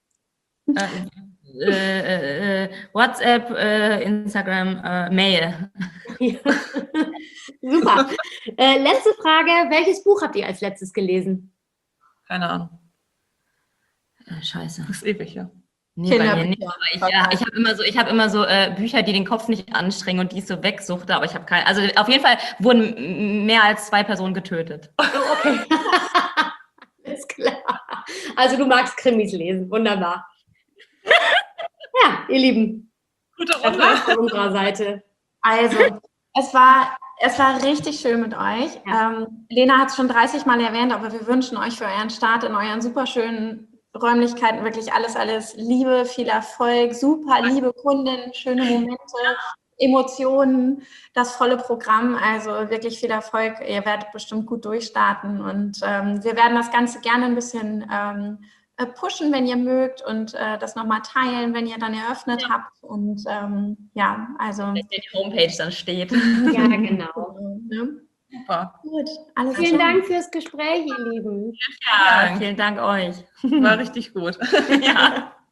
Äh, äh, äh, WhatsApp, äh, Instagram, äh, Mail. Ja. Super. Äh, letzte Frage. Welches Buch habt ihr als letztes gelesen? Keine Ahnung. Äh, scheiße. Das ist ewig, ja. Nee, bei mir nicht, aber ich, ja, ich habe immer so, ich habe immer so äh, Bücher, die den Kopf nicht anstrengen und die ich so wegsuchte, aber ich habe keine, also auf jeden Fall wurden m- mehr als zwei Personen getötet. Oh, okay. Ist klar. Also du magst Krimis lesen. Wunderbar. Ja, ihr Lieben, Gute das Runde. war's von unserer Seite. Also, es war, es war richtig schön mit euch. Ja. Ähm, Lena hat es schon dreißig Mal erwähnt, aber wir wünschen euch für euren Start in euren superschönen Räumlichkeiten wirklich alles, alles Liebe, viel Erfolg, super liebe Kunden, schöne Momente, Emotionen, das volle Programm. Also wirklich viel Erfolg. Ihr werdet bestimmt gut durchstarten und ähm, wir werden das Ganze gerne ein bisschen ähm, pushen, wenn ihr mögt und äh, das nochmal teilen, wenn ihr dann eröffnet Ja. habt. Und ähm, ja, also Wenn die Homepage dann steht. Ja, genau. ne? Super. Gut, alles Vielen klar. Dank fürs Gespräch, ihr Lieben. Ja, vielen Dank euch. War richtig gut. Ja.